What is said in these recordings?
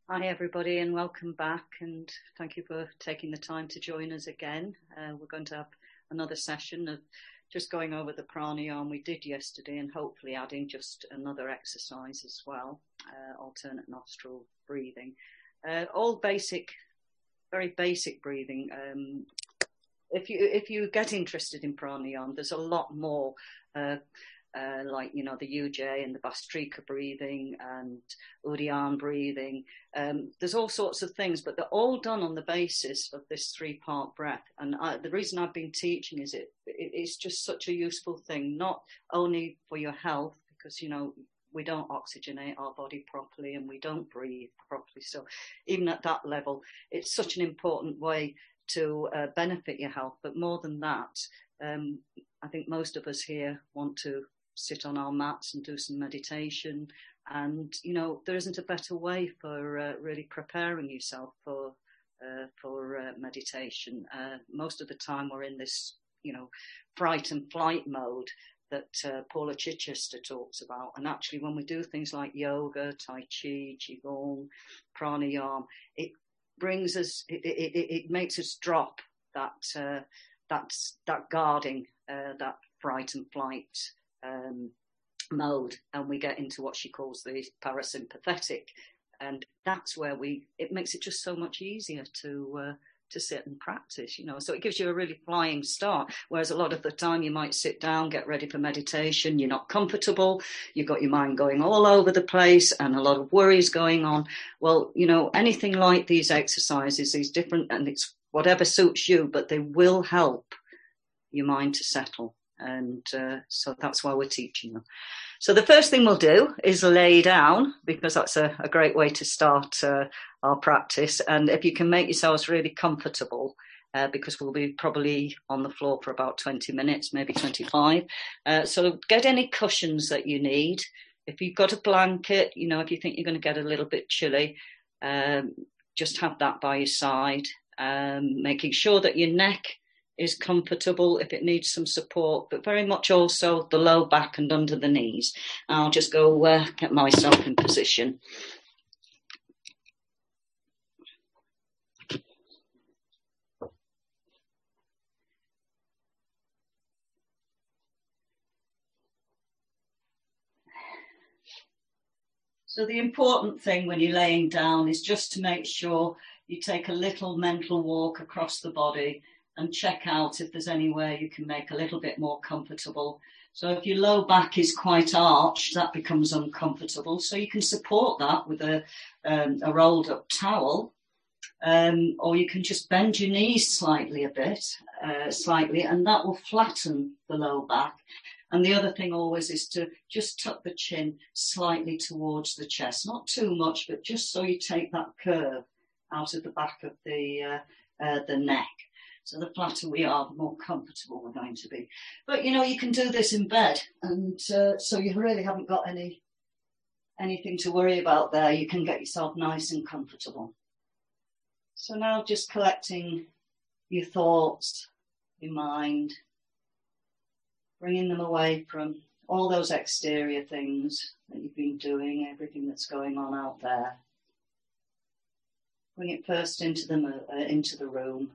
Hi everybody and welcome back, and thank you for taking the time to join us again. We're going to have another session of just going over the pranayama we did yesterday and hopefully adding just another exercise as well, alternate nostril breathing. All basic, very basic breathing. If you get interested in pranayama, there's a lot more like, the Ujjayi and the Bhastrika breathing and Uddiyana breathing. There's all sorts of things, but they're all done on the basis of this 3-part breath. And the reason I've been teaching is it's just such a useful thing, not only for your health, because, we don't oxygenate our body properly and we don't breathe properly. So even at that level, it's such an important way to benefit your health. But more than that, I think most of us here want to sit on our mats and do some meditation, and there isn't a better way for really preparing yourself for meditation. Most of the time we're in this fright and flight mode that Paula Chichester talks about, and actually when we do things like yoga, tai chi, qigong, pranayama, it brings us, it makes us drop that guarding, that fright and flight mode, and we get into what she calls the parasympathetic, and that's where it makes it just so much easier to sit and practice, so it gives you a really flying start, whereas a lot of the time you might sit down, get ready for meditation, you're not comfortable, you've got your mind going all over the place and a lot of worries going on. Well, anything like these exercises is different, and it's whatever suits you, but they will help your mind to settle. And so that's why we're teaching them. So the first thing we'll do is lay down, because that's a great way to start our practice. And if you can make yourselves really comfortable, because we'll be probably on the floor for about 20 minutes, maybe 25. So get any cushions that you need. If you've got a blanket, if you think you're going to get a little bit chilly, just have that by your side, making sure that your neck is comfortable if it needs some support, but very much also the low back and under the knees. I'll just go get myself in position. So the important thing when you're laying down is just to make sure you take a little mental walk across the body and check out if there's anywhere you can make a little bit more comfortable. So if your low back is quite arched, that becomes uncomfortable. So you can support that with a rolled up towel, or you can just bend your knees slightly, and that will flatten the low back. And the other thing always is to just tuck the chin slightly towards the chest, not too much, but just so you take that curve out of the back of the neck. So the flatter we are, the more comfortable we're going to be. But, you can do this in bed. And so you really haven't got anything to worry about there. You can get yourself nice and comfortable. So now just collecting your thoughts, your mind, bringing them away from all those exterior things that you've been doing, everything that's going on out there. Bring it first into the room.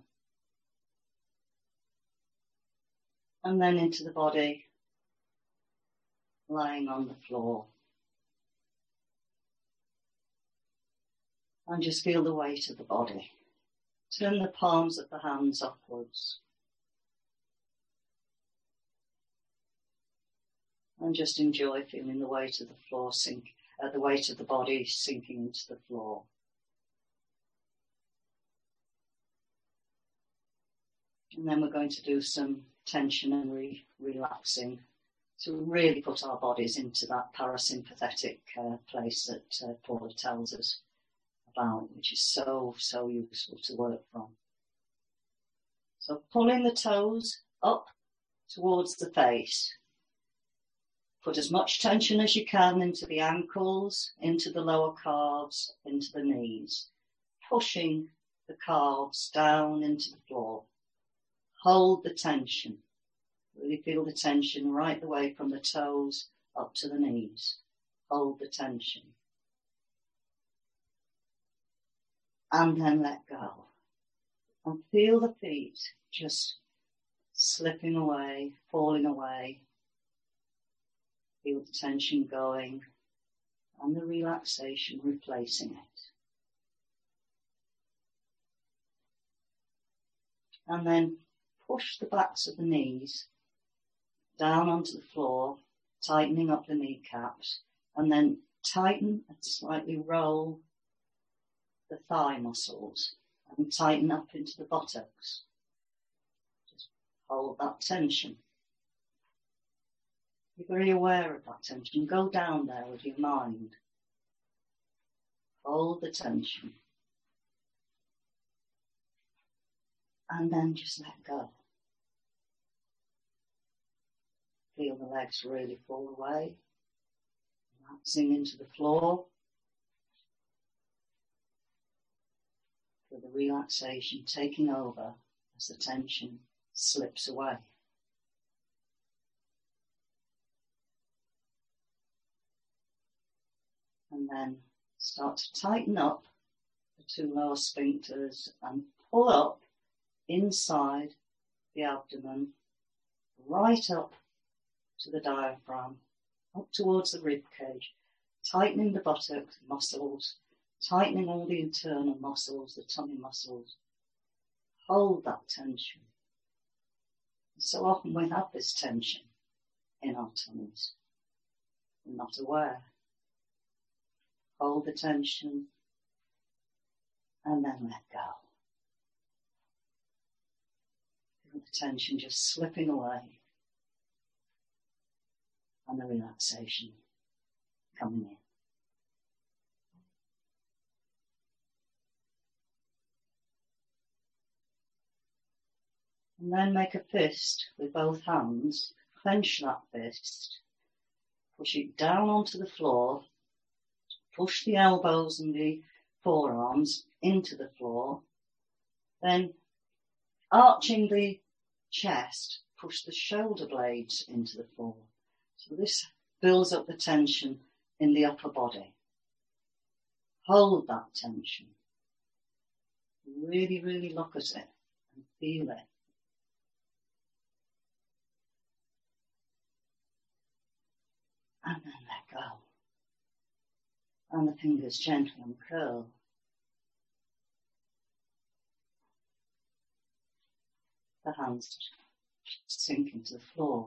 And then into the body, lying on the floor. And just feel the weight of the body. Turn the palms of the hands upwards. And just enjoy feeling the weight of the floor the weight of the body sinking into the floor. And then we're going to do some tension and relaxing to really put our bodies into that parasympathetic place that Paula tells us about, which is so, so useful to work from. So pulling the toes up towards the face. Put as much tension as you can into the ankles, into the lower calves, into the knees. Pushing the calves down into the floor. Hold the tension. Really feel the tension right the way from the toes up to the knees. Hold the tension. and then let go. And feel the feet just slipping away, falling away. Feel the tension going and the relaxation replacing it. And then push the backs of the knees down onto the floor, tightening up the kneecaps, and then tighten and slightly roll the thigh muscles and tighten up into the buttocks. Just hold that tension. Be very aware of that tension. Go down there with your mind. Hold the tension. And then just let go. Feel the legs really fall away. Relaxing into the floor. Feel the relaxation taking over as the tension slips away. And then start to tighten up the two lower sphincters and pull up inside the abdomen, right up to the diaphragm, up towards the rib cage, tightening the buttock muscles, tightening all the internal muscles, the tummy muscles. Hold that tension. So often we have this tension in our tummies. We're not aware. Hold the tension and then let go. Feel the tension just slipping away and the relaxation coming in. And then make a fist with both hands, clench that fist, push it down onto the floor, push the elbows and the forearms into the floor, then arching the chest, push the shoulder blades into the floor. So this builds up the tension in the upper body. Hold that tension. Really, really look at it and feel it. And then let go. And the fingers gently uncurl. The hands sink into the floor.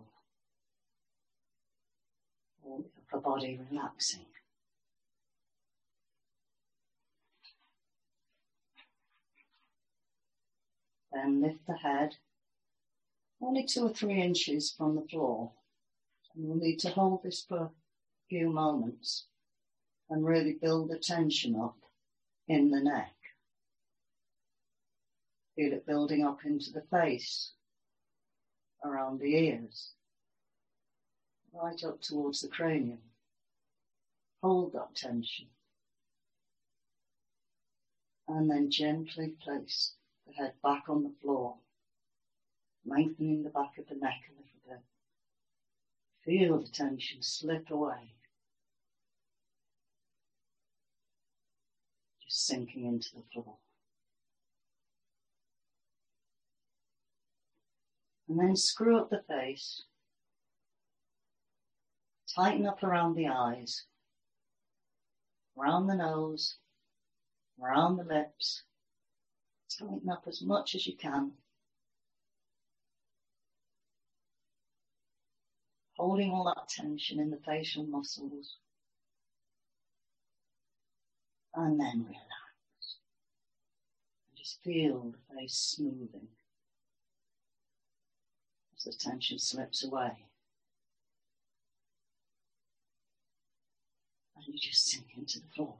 All the upper body relaxing. Then lift the head only 2 or 3 inches from the floor. And we'll need to hold this for a few moments and really build the tension up in the neck. Feel it building up into the face, around the ears, right up towards the cranium. Hold that tension. And then gently place the head back on the floor, lengthening the back of the neck a little bit. Feel the tension slip away. Just sinking into the floor. And then screw up the face. Tighten up around the eyes, around the nose, around the lips. Tighten up as much as you can. Holding all that tension in the facial muscles. And then relax. And just feel the face smoothing as the tension slips away. And you just sink into the floor.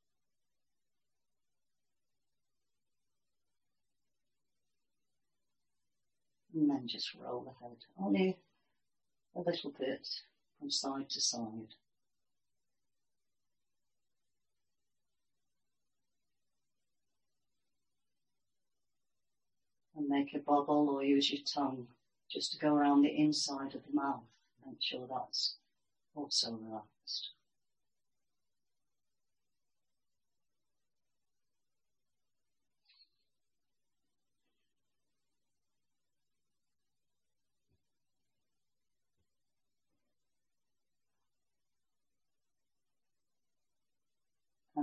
And then just roll the head only a little bit from side to side. And make a bubble or use your tongue just to go around the inside of the mouth. Make sure that's also relaxed.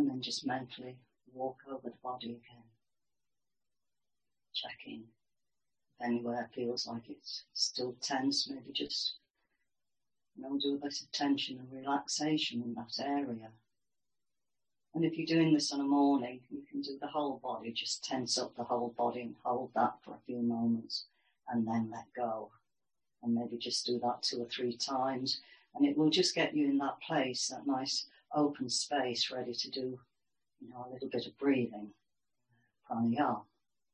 And then just mentally walk over the body again. Checking if anywhere feels like it's still tense, maybe just do a bit of tension and relaxation in that area. And if you're doing this on a morning, you can do the whole body, just tense up the whole body and hold that for a few moments and then let go. And maybe just do that 2 or 3 times. And it will just get you in that place, that nice open space, ready to do, a little bit of breathing, pranayama.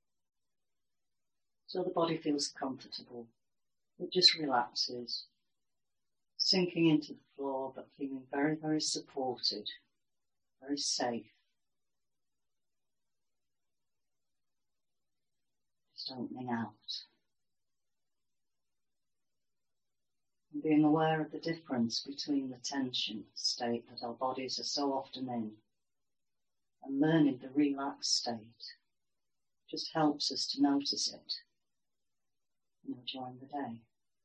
So the body feels comfortable. It just relaxes, sinking into the floor, but feeling very, very supported, very safe. Just opening out. And being aware of the difference between the tension state that our bodies are so often in and learning the relaxed state just helps us to notice it, during the day.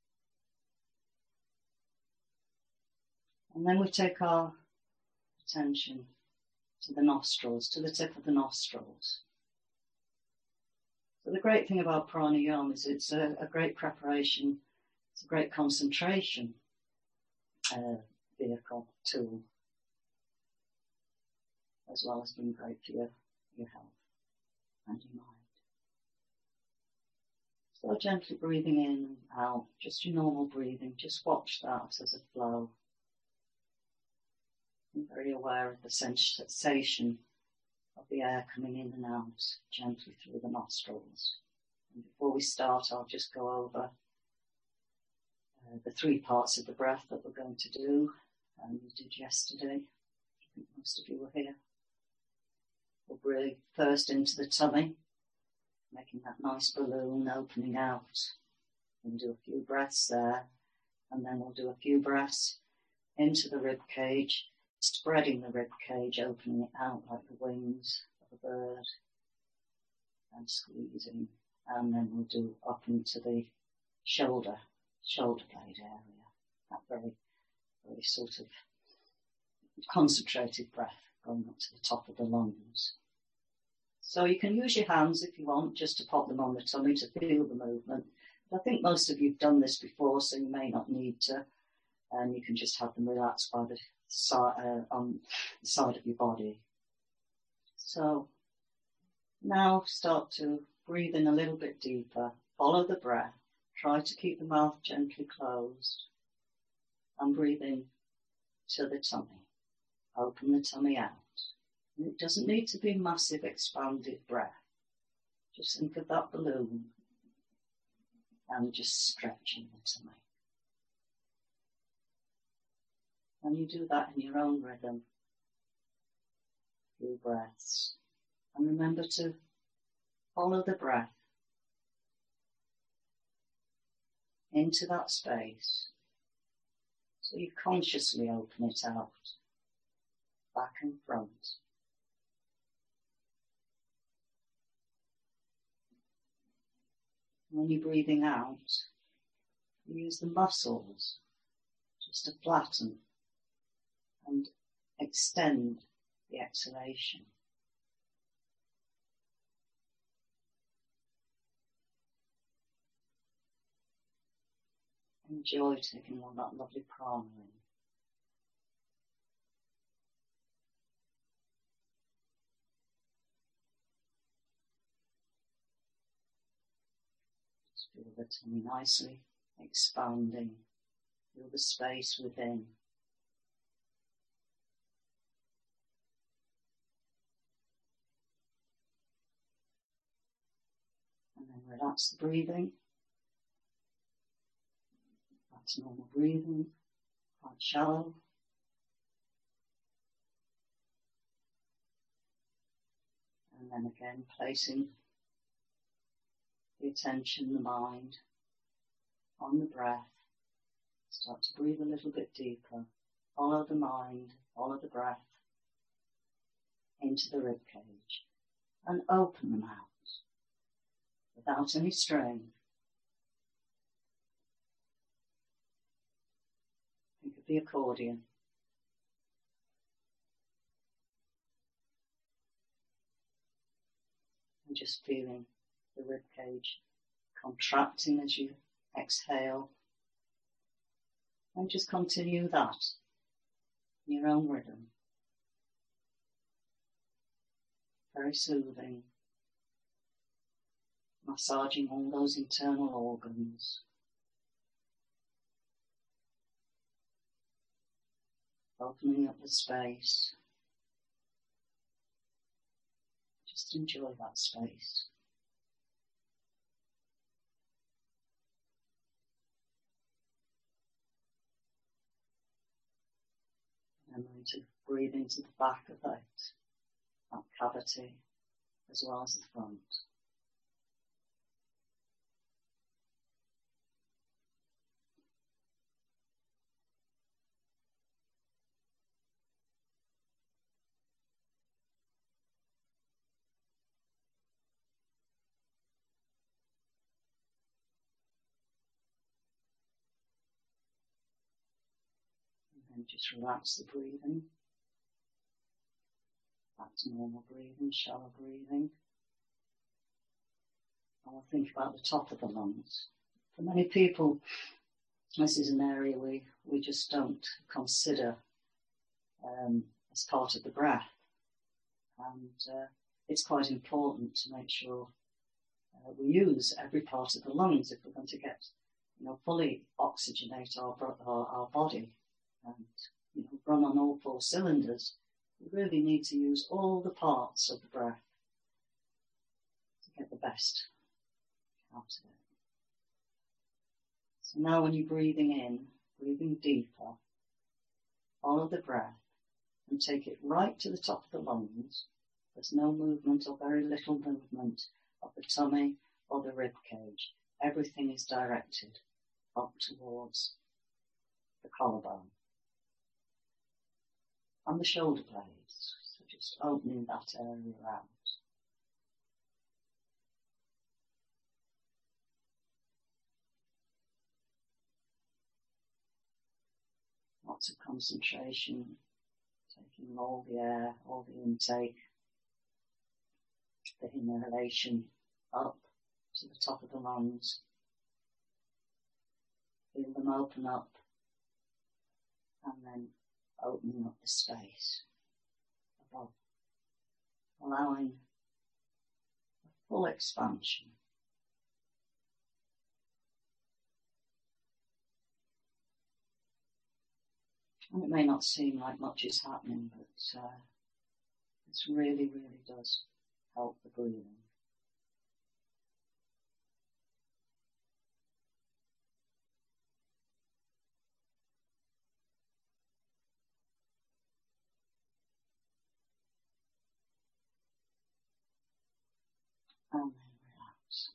And then we take our attention to the nostrils, to the tip of the nostrils. So the great thing about pranayama is it's a great preparation, it's a great concentration vehicle, tool, as well as being great for your health and your mind. So gently breathing in and out, just your normal breathing, just watch that as a flow. I'm very aware of the sensation of the air coming in and out gently through the nostrils. And before we start, I'll just go over the 3 parts of the breath that we're going to do. We did yesterday. I think most of you were here. We'll breathe first into the tummy, making that nice balloon opening out. We'll do a few breaths there, and then we'll do a few breaths into the rib cage, spreading the rib cage, opening it out like the wings of a bird, and squeezing. And then we'll do up into the shoulder blade area, that very, very sort of concentrated breath going up to the top of the lungs. So you can use your hands if you want, just to pop them on the tummy to feel the movement. But I think most of you've done this before, so you may not need to. And you can just have them relaxed by the on the side of your body. So now start to breathe in a little bit deeper. Follow the breath. Try to keep the mouth gently closed. And breathe in to the tummy. Open the tummy out. And it doesn't need to be massive expanded breath. Just think of that balloon and just stretching the tummy. And you do that in your own rhythm. Few breaths. And remember to follow the breath into that space. So you consciously open it out, back and front. When you're breathing out, you use the muscles just to flatten and extend the exhalation. Enjoy taking on that lovely prana in. Just feel the tummy nicely expanding. Feel the space within. And then relax the breathing. That's normal breathing, quite shallow. And then again, placing the attention, the mind, on the breath. Start to breathe a little bit deeper. Follow the mind, follow the breath into the rib cage and open them out without any strain. Think of the accordion. And just feeling the rib cage contracting as you exhale. And just continue that in your own rhythm. Very soothing. Massaging all those internal organs. Opening up the space. Just enjoy that space. And then to breathe into the back of that cavity as well as the front. And just relax the breathing. Back to normal breathing, shallow breathing. And we'll think about the top of the lungs. For many people, this is an area we just don't consider as part of the breath. And it's quite important to make sure we use every part of the lungs if we're going to get, fully oxygenate our body and, run on all 4 cylinders. We really need to use all the parts of the breath to get the best out of it. So now when you're breathing in, breathing deeper, follow the breath and take it right to the top of the lungs. There's no movement or very little movement of the tummy or the rib cage. Everything is directed up towards the collarbone and the shoulder blades. So just opening that area out. Lots of concentration, taking all the air, all the intake, the inhalation up to the top of the lungs. Feel them open up and then opening up the space above, allowing a full expansion. And it may not seem like much is happening, but this really, really does help the breathing. And then relax.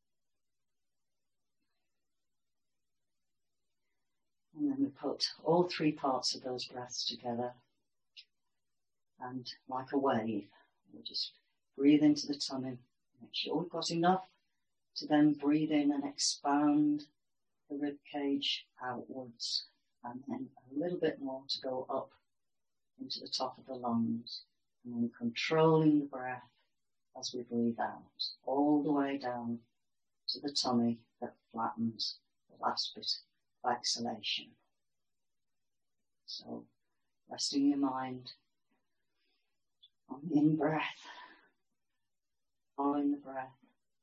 And then we put all 3 parts of those breaths together. And like a wave, we just breathe into the tummy. Make sure we've got enough to then breathe in and expand the rib cage outwards. And then a little bit more to go up into the top of the lungs. And then controlling the breath as we breathe out, all the way down to the tummy that flattens the last bit of exhalation. So, resting your mind on the in-breath, following the breath,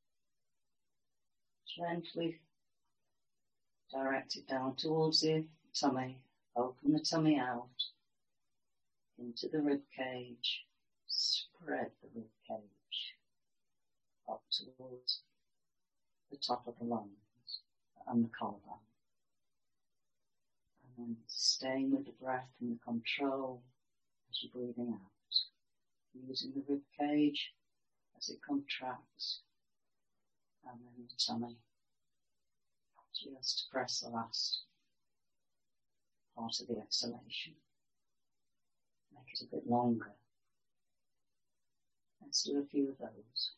gently direct it down towards the tummy, open the tummy out, into the rib cage, spread the rib cage up towards the top of the lungs and the collarbone. And then staying with the breath and the control as you're breathing out. Using the rib cage as it contracts and then the tummy just to press the last part of the exhalation. Make it a bit longer. Let's do a few of those.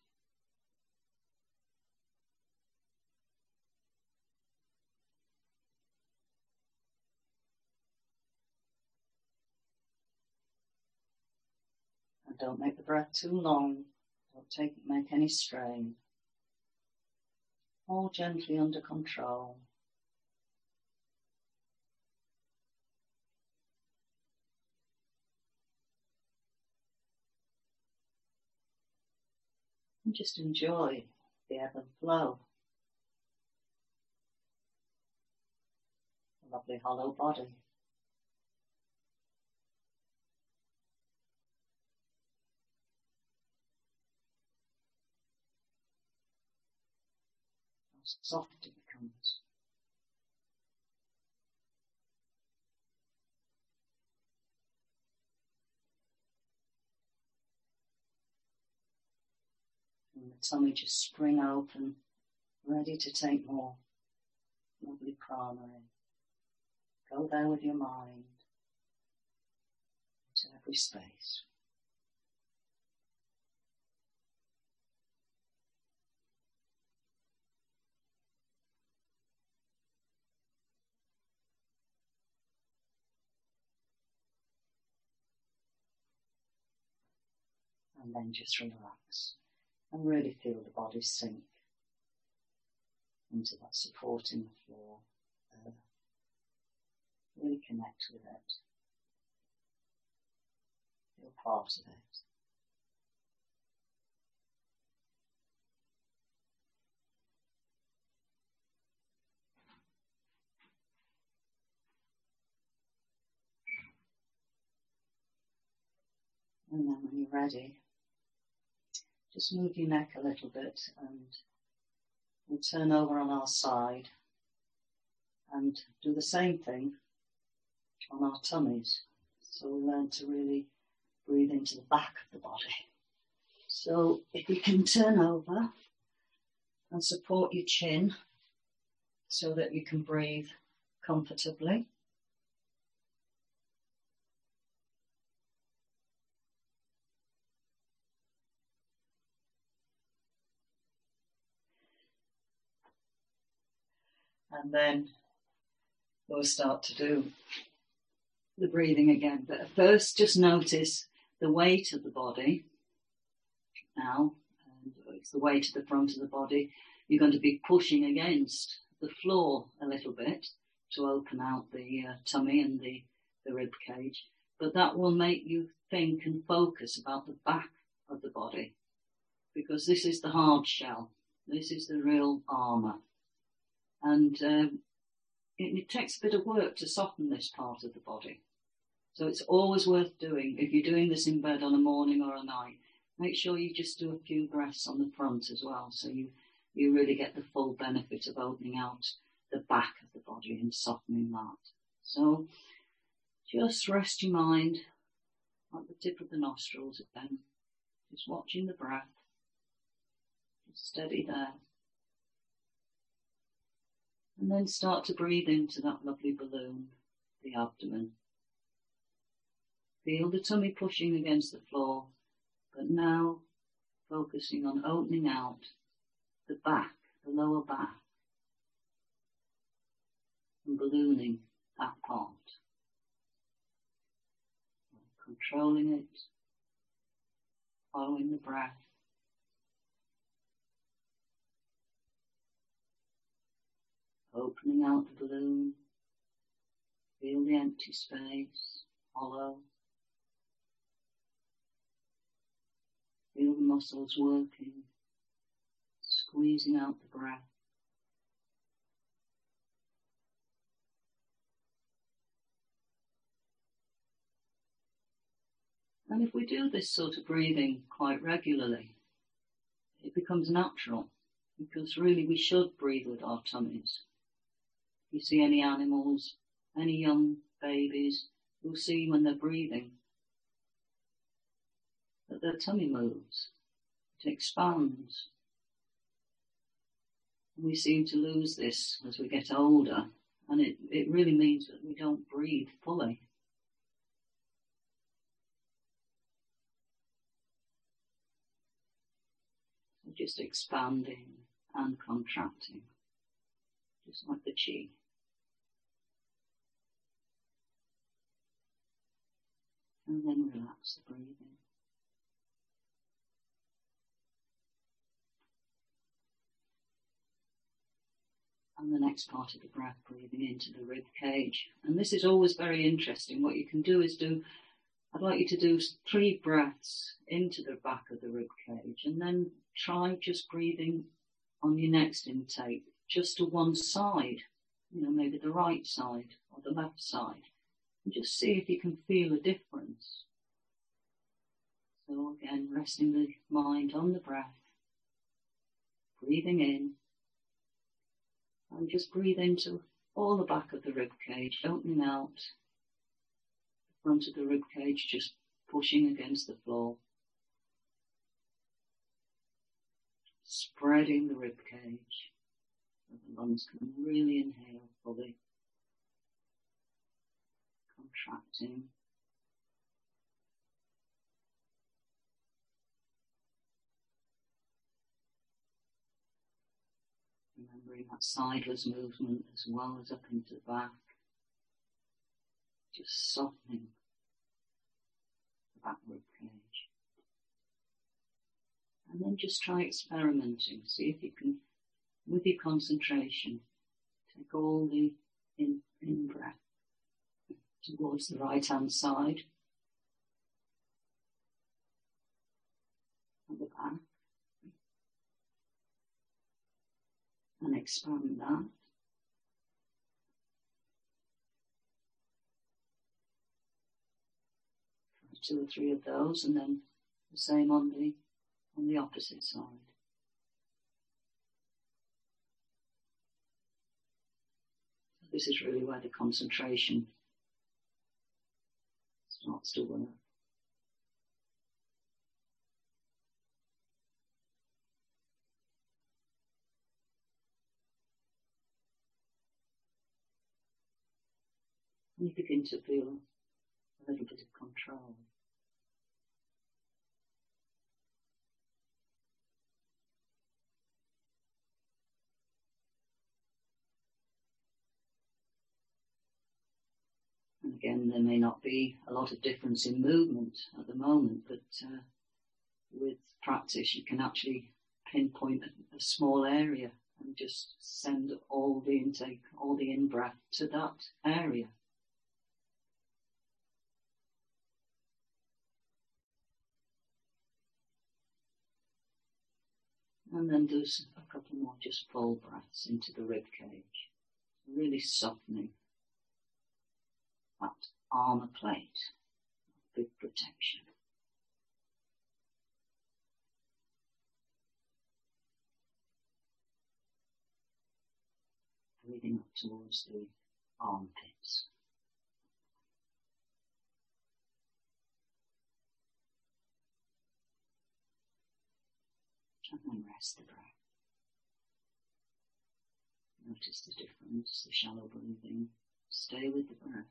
And don't make the breath too long. Don't make any strain. All gently under control. And just enjoy the ebb and flow. A lovely hollow body. How soft it becomes. And the tummy just spring open, ready to take more lovely prana in. Go there with your mind into every space. And then just relax and really feel the body sink into that supporting the floor. Really connect with it. Feel part of it. And then when you're ready, just move your neck a little bit and we'll turn over on our side and do the same thing on our tummies. So we learn to really breathe into the back of the body. So if you can turn over and support your chin so that you can breathe comfortably. And then we'll start to do the breathing again. But first, just notice the weight of the body now. And it's the weight of the front of the body. You're going to be pushing against the floor a little bit to open out the tummy and the rib cage. But that will make you think and focus about the back of the body, because this is the hard shell. This is the real armour. And it takes a bit of work to soften this part of the body. So it's always worth doing. If you're doing this in bed on a morning or a night, make sure you just do a few breaths on the front as well, so you really get the full benefit of opening out the back of the body and softening that. So just rest your mind at the tip of the nostrils again, just watching the breath, just steady there. And then start to breathe into that lovely balloon, the abdomen. Feel the tummy pushing against the floor, but now focusing on opening out the back, the lower back, and ballooning that part. Controlling it, following the breath. Opening out the balloon, feel the empty space, hollow. Feel the muscles working, squeezing out the breath. And if we do this sort of breathing quite regularly, it becomes natural, because really we should breathe with our tummies. You see any animals, any young babies, you'll see when they're breathing that their tummy moves, it expands. And we seem to lose this as we get older, and it really means that we don't breathe fully. So just expanding and contracting, just like the chi. And then relax the breathing. And the next part of the breath, breathing into the rib cage. And this is always very interesting. What you can do is I'd like you to do 3 breaths into the back of the rib cage, and then try just breathing on your next intake, just to one side, maybe the right side or the left side, and just see if you can feel a difference. So again, resting the mind on the breath, breathing in, and just breathe into all the back of the rib cage, opening out the front of the rib cage, just pushing against the floor. Spreading the rib cage so the lungs can really inhale fully. Contracting. Remembering that sideways movement as well as up into the back. Just softening the back rib cage. And then just try experimenting. See if you can, with your concentration, take all the in-breath towards the right-hand side of the back. And expand that. 2 or 3 of those, and then the same on the opposite side. This is really where the concentration starts to work. And you begin to feel a little bit of control. And again, there may not be a lot of difference in movement at the moment, but with practice you can actually pinpoint a small area and just send all the intake, all the in-breath to that area. And then do a couple more just full breaths into the rib cage, really softening that armor plate, big protection. Breathing up towards the armpits. And then rest the breath. Notice the difference, the shallow breathing. Stay with the breath.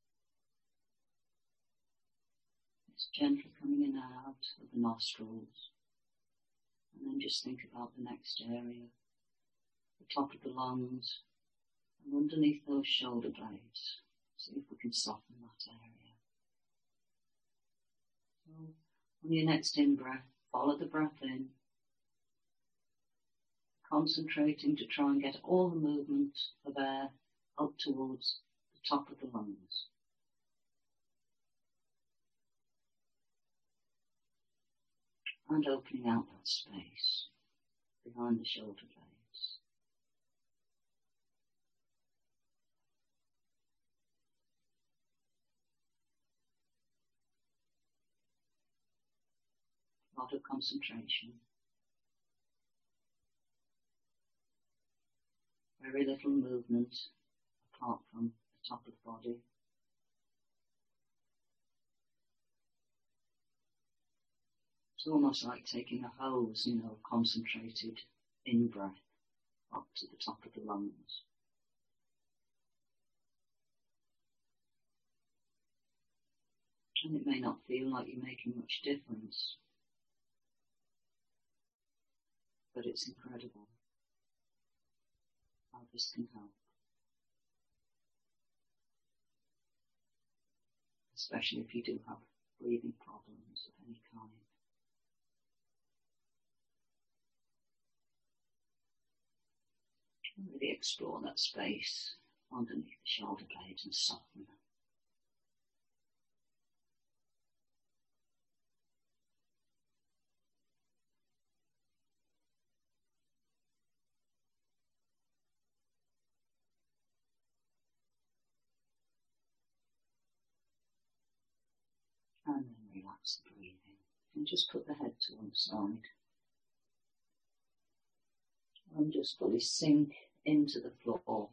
It's gently coming in and out of the nostrils. And then just think about the next area. The top of the lungs. And underneath those shoulder blades. See if we can soften that area. So on your next in-breath, follow the breath in. Concentrating to try and get all the movement of air up towards the top of the lungs. And opening out that space behind the shoulder blades. A lot of concentration. Very little movement apart from the top of the body. It's almost like taking a hose, concentrated in-breath up to the top of the lungs. And it may not feel like you're making much difference, but it's incredible how this can help. Especially if you do have breathing problems of any kind. Really explore that space underneath the shoulder blades and soften them. And then relax the breathing. And just put the head to one side. And just fully sink into the floor.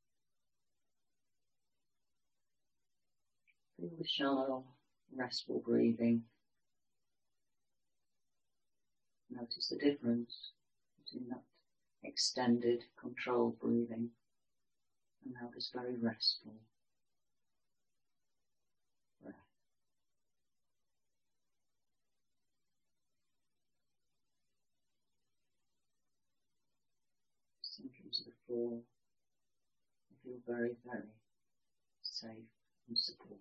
Feel the shallow, restful breathing. Notice the difference between that extended, controlled breathing and now this very restful breath. Sink into the floor and feel very, very safe and supported.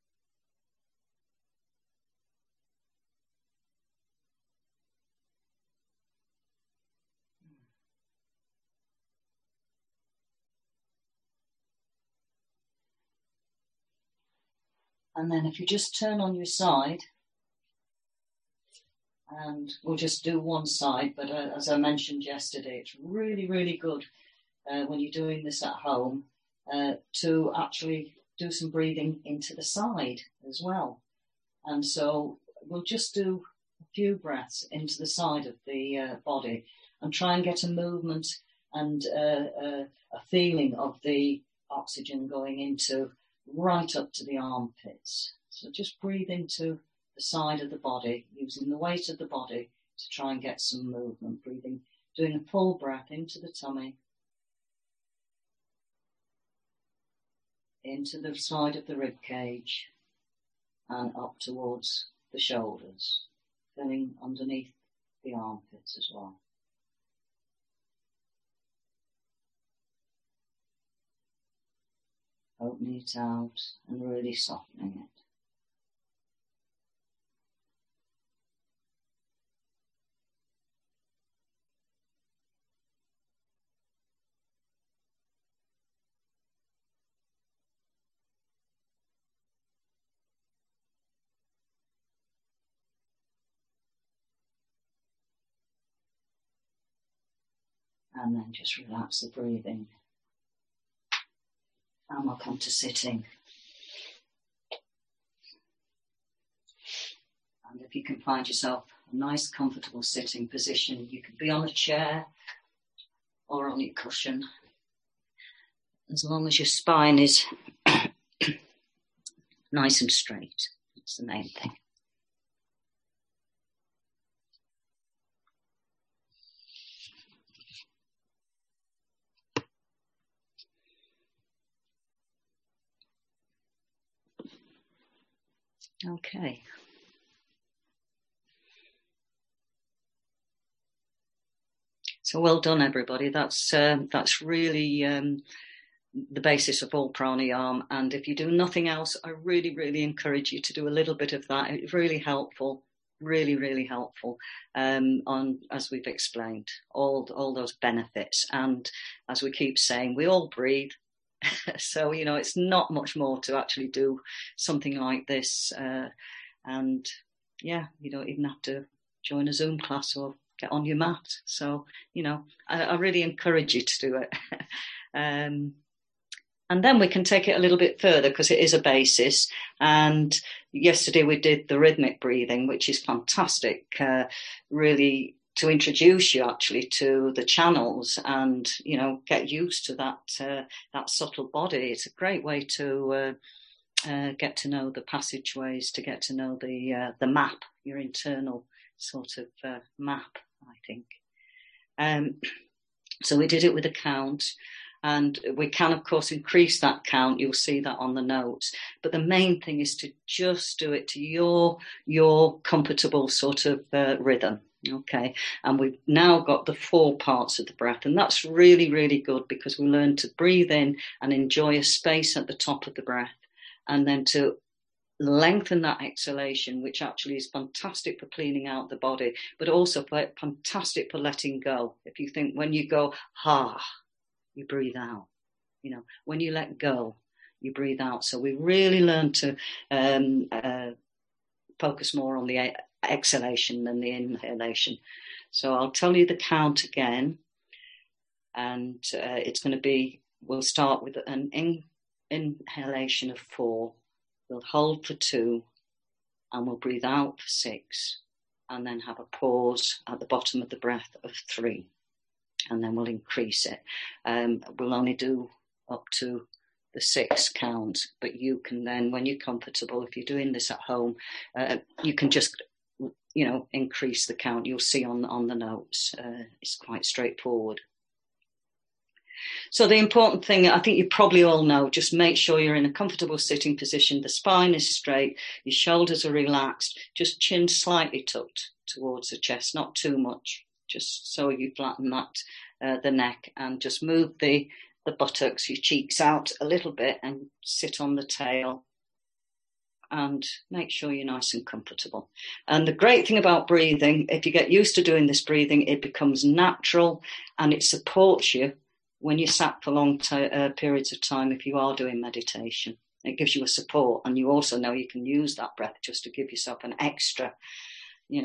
And then if you just turn on your side, and we'll just do one side, but as I mentioned yesterday, it's really, really good when you're doing this at home to actually do some breathing into the side as well. And so we'll just do a few breaths into the side of the body and try and get a movement and a feeling of the oxygen going into right up to the armpits. So just breathe into the side of the body, using the weight of the body to try and get some movement. Breathing, doing a full breath into the tummy, into the side of the rib cage, and up towards the shoulders, filling underneath the armpits as well. Opening it out and really softening it. And then just relax the breathing. And we'll come to sitting. And if you can find yourself a nice, comfortable sitting position, you can be on a chair or on your cushion, as long as your spine is nice and straight. That's the main thing. Okay. So well done, everybody. That's really the basis of all pranayama. And if you do nothing else, I really, really encourage you to do a little bit of that. It's really helpful, really, really helpful. On, as we've explained, all those benefits. And as we keep saying, we all breathe. So, you know, it's not much more to actually do something like this. And yeah, you don't even have to join a Zoom class or get on your mat. So, you know, I really encourage you to do it. And then we can take it a little bit further because it is a basis. And yesterday we did the rhythmic breathing, which is fantastic, really to introduce you actually to the channels and, you know, get used to that subtle body. It's a great way to get to know the passageways, to get to know the map, your internal sort of map, I think. So we did it with a count. And we can, of course, increase that count. You'll see that on the notes. But the main thing is to just do it to your comfortable sort of rhythm. Okay. And we've now got the 4 parts of the breath. And that's really, really good because we learn to breathe in and enjoy a space at the top of the breath. And then to lengthen that exhalation, which actually is fantastic for cleaning out the body, but also fantastic for letting go. If you think when you go, ha, you breathe out. You know, when you let go, you breathe out. So we really learn to focus more on the exhalation than the inhalation. So I'll tell you the count again, and it's going to be, we'll start with an inhalation of 4, we'll hold for 2, and we'll breathe out for 6, and then have a pause at the bottom of the breath of 3, and then we'll increase it. We'll only do up to the 6 count, but you can then, when you're comfortable, if you're doing this at home, you can just, increase the count. You'll see on the notes. It's quite straightforward. So the important thing, I think you probably all know, just make sure you're in a comfortable sitting position. The spine is straight, your shoulders are relaxed, just chin slightly tucked towards the chest, not too much, just so you flatten that, the neck, and just move the buttocks, your cheeks out a little bit, and sit on the tail, and make sure you're nice and comfortable. And the great thing about breathing, if you get used to doing this breathing, it becomes natural, and it supports you when you're sat for long periods of time. If you are doing meditation, it gives you a support, and you also know you can use that breath just to give yourself an extra, bit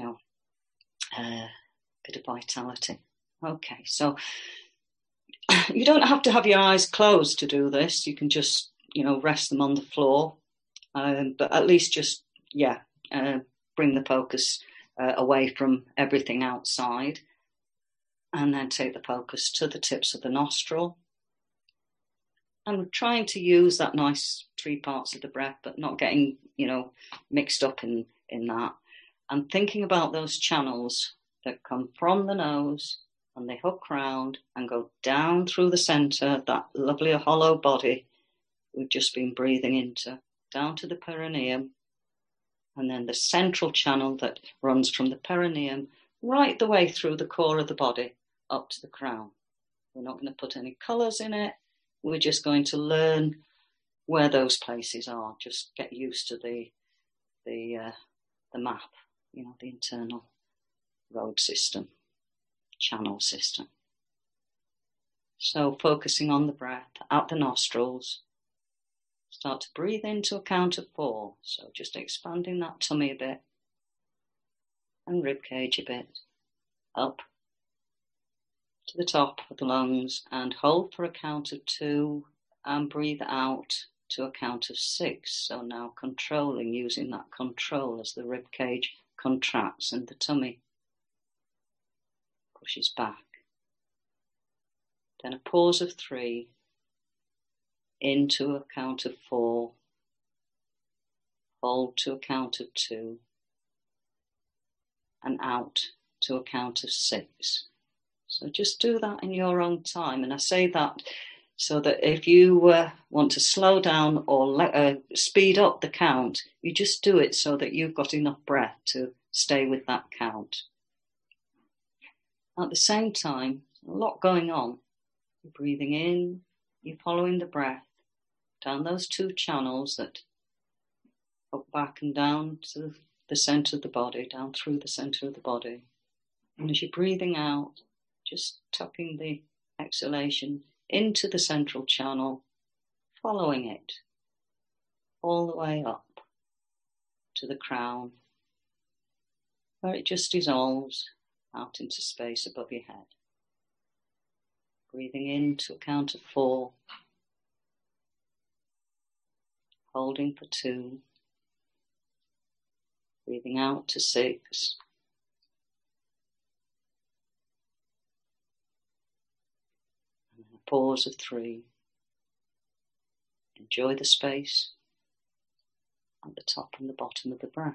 of vitality. Okay, so you don't have to have your eyes closed to do this. You can just, rest them on the floor, but at least just, bring the focus away from everything outside. And then take the focus to the tips of the nostril. And trying to use that nice 3 parts of the breath, but not getting, mixed up in that. And thinking about those channels that come from the nose, and they hook round and go down through the centre, that lovely hollow body we've just been breathing into, down to the perineum. And then the central channel that runs from the perineum right the way through the core of the body, up to the crown. We're not going to put any colours in it. We're just going to learn where those places are. Just get used to the map, the internal road system, channel system. So focusing on the breath out the nostrils. Start to breathe into a count of 4. So just expanding that tummy a bit and rib cage a bit. Up to the top of the lungs, and hold for a count of 2, and breathe out to a count of 6. So now controlling, using that control as the rib cage contracts and the tummy pushes back. Then a pause of 3, into a count of 4, hold to a count of 2, and out to a count of 6. So just do that in your own time. And I say that so that if you want to slow down or speed up the count, you just do it so that you've got enough breath to stay with that count. At the same time, a lot going on. You're breathing in, you're following the breath down those 2 channels that up, back and down to the centre of the body, down through the centre of the body. And as you're breathing out, just tucking the exhalation into the central channel, following it all the way up to the crown, where it just dissolves out into space above your head. Breathing in to a count of 4, holding for 2, breathing out to 6, and a pause of 3. Enjoy the space at the top and the bottom of the breath.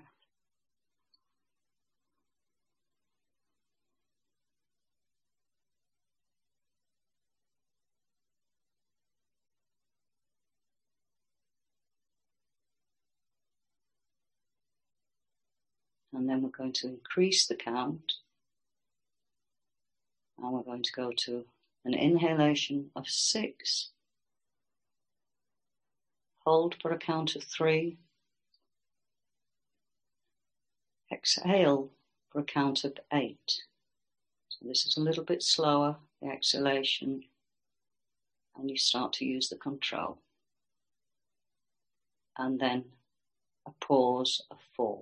And then we're going to increase the count. And we're going to go to an inhalation of 6. Hold for a count of 3. Exhale for a count of 8. So this is a little bit slower, the exhalation. and you start to use the control. And then a pause of 4.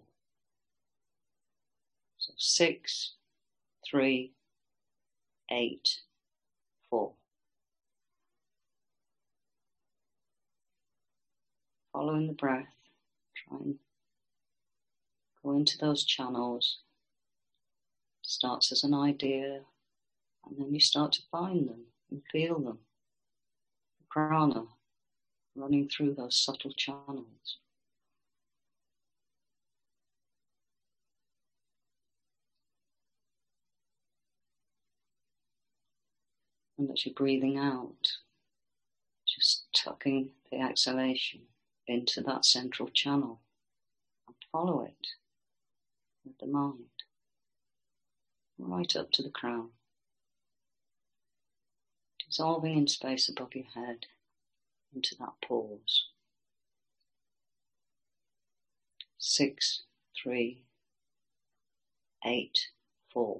So 6, 3, 8, 4. Following the breath, try and go into those channels. It starts as an idea, and then you start to find them and feel them. The prana running through those subtle channels. And as you're breathing out, just tucking the exhalation into that central channel and follow it with the mind, right up to the crown, dissolving in space above your head into that pause. 6, 3, 8, 4.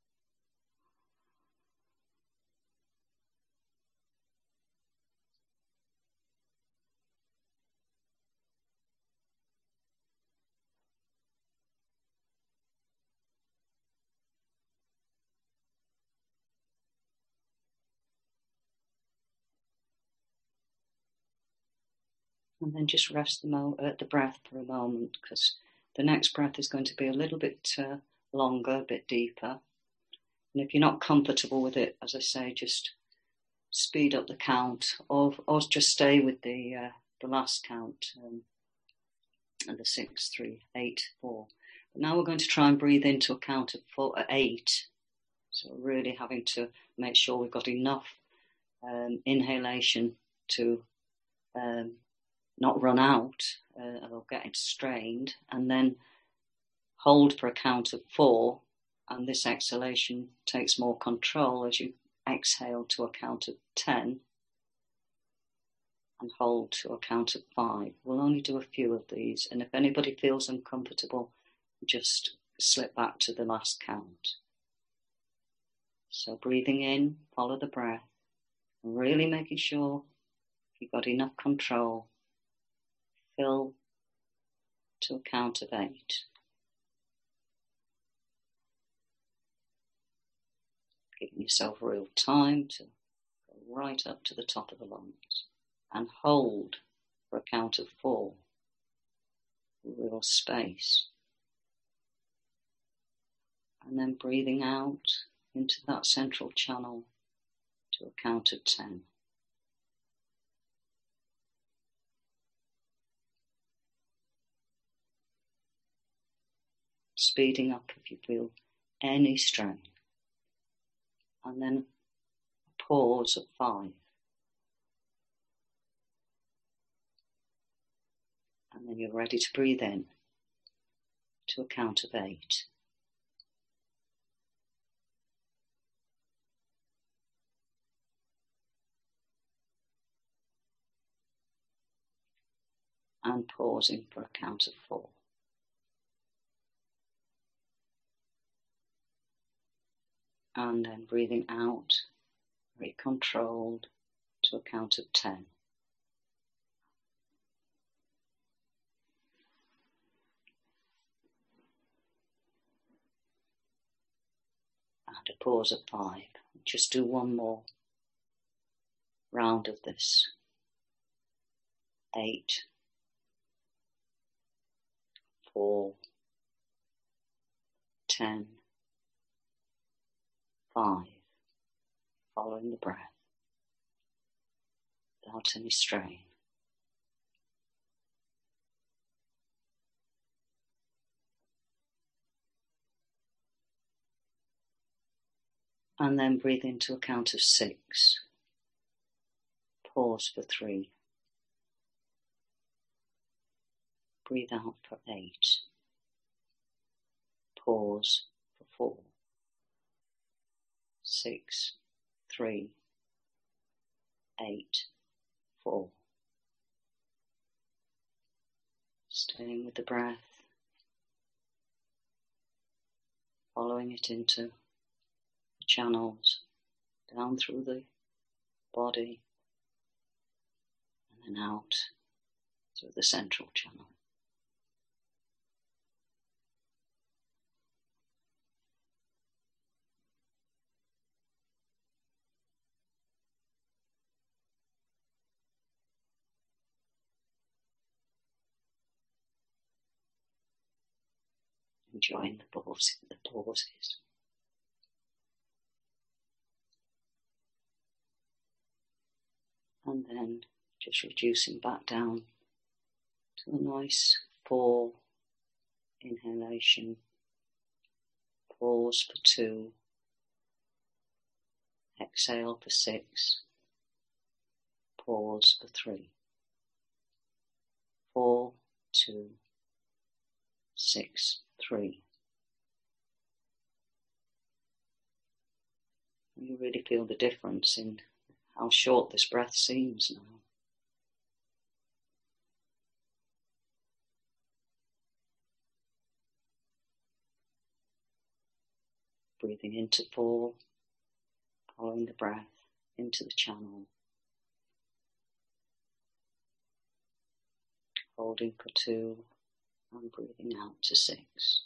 And then just rest the breath for a moment, because the next breath is going to be a little bit longer, a bit deeper. And if you're not comfortable with it, as I say, just speed up the count, or just stay with the last count, and the 6, 3, 8, 4. But now we're going to try and breathe into a count of 8. So we're really having to make sure we've got enough inhalation to not run out or get strained, and then hold for a count of 4, and this exhalation takes more control as you exhale to a count of 10 and hold to a count of 5. We'll only do a few of these, and if anybody feels uncomfortable, just slip back to the last count. So breathing in, follow the breath, and really making sure you've got enough control. Fill to a count of 8. Giving yourself real time to go right up to the top of the lungs. And hold for a count of 4. Real space. And then breathing out into that central channel to a count of 10. Speeding up if you feel any strain. And then a pause of 5. And then you're ready to breathe in to a count of 8. And pausing for a count of 4. And then breathing out, very controlled, to a count of 10. And a pause of 5. Just do one more round of this. 8, 4, 10, 5, following the breath, without any strain. And then breathe into a count of 6. Pause for 3. Breathe out for 8. Pause for 4. 6, 3, 8, 4. Staying with the breath, following it into the channels, down through the body, and out through the central channel. Enjoying the pauses. And then just reducing back down to a nice 4 inhalation, pause for 2, exhale for 6, pause for 3, 4, 2, 6, 3. And you really feel the difference in how short this breath seems now. Breathing into 4, following the breath into the channel. Holding for 2 and breathing out to 6.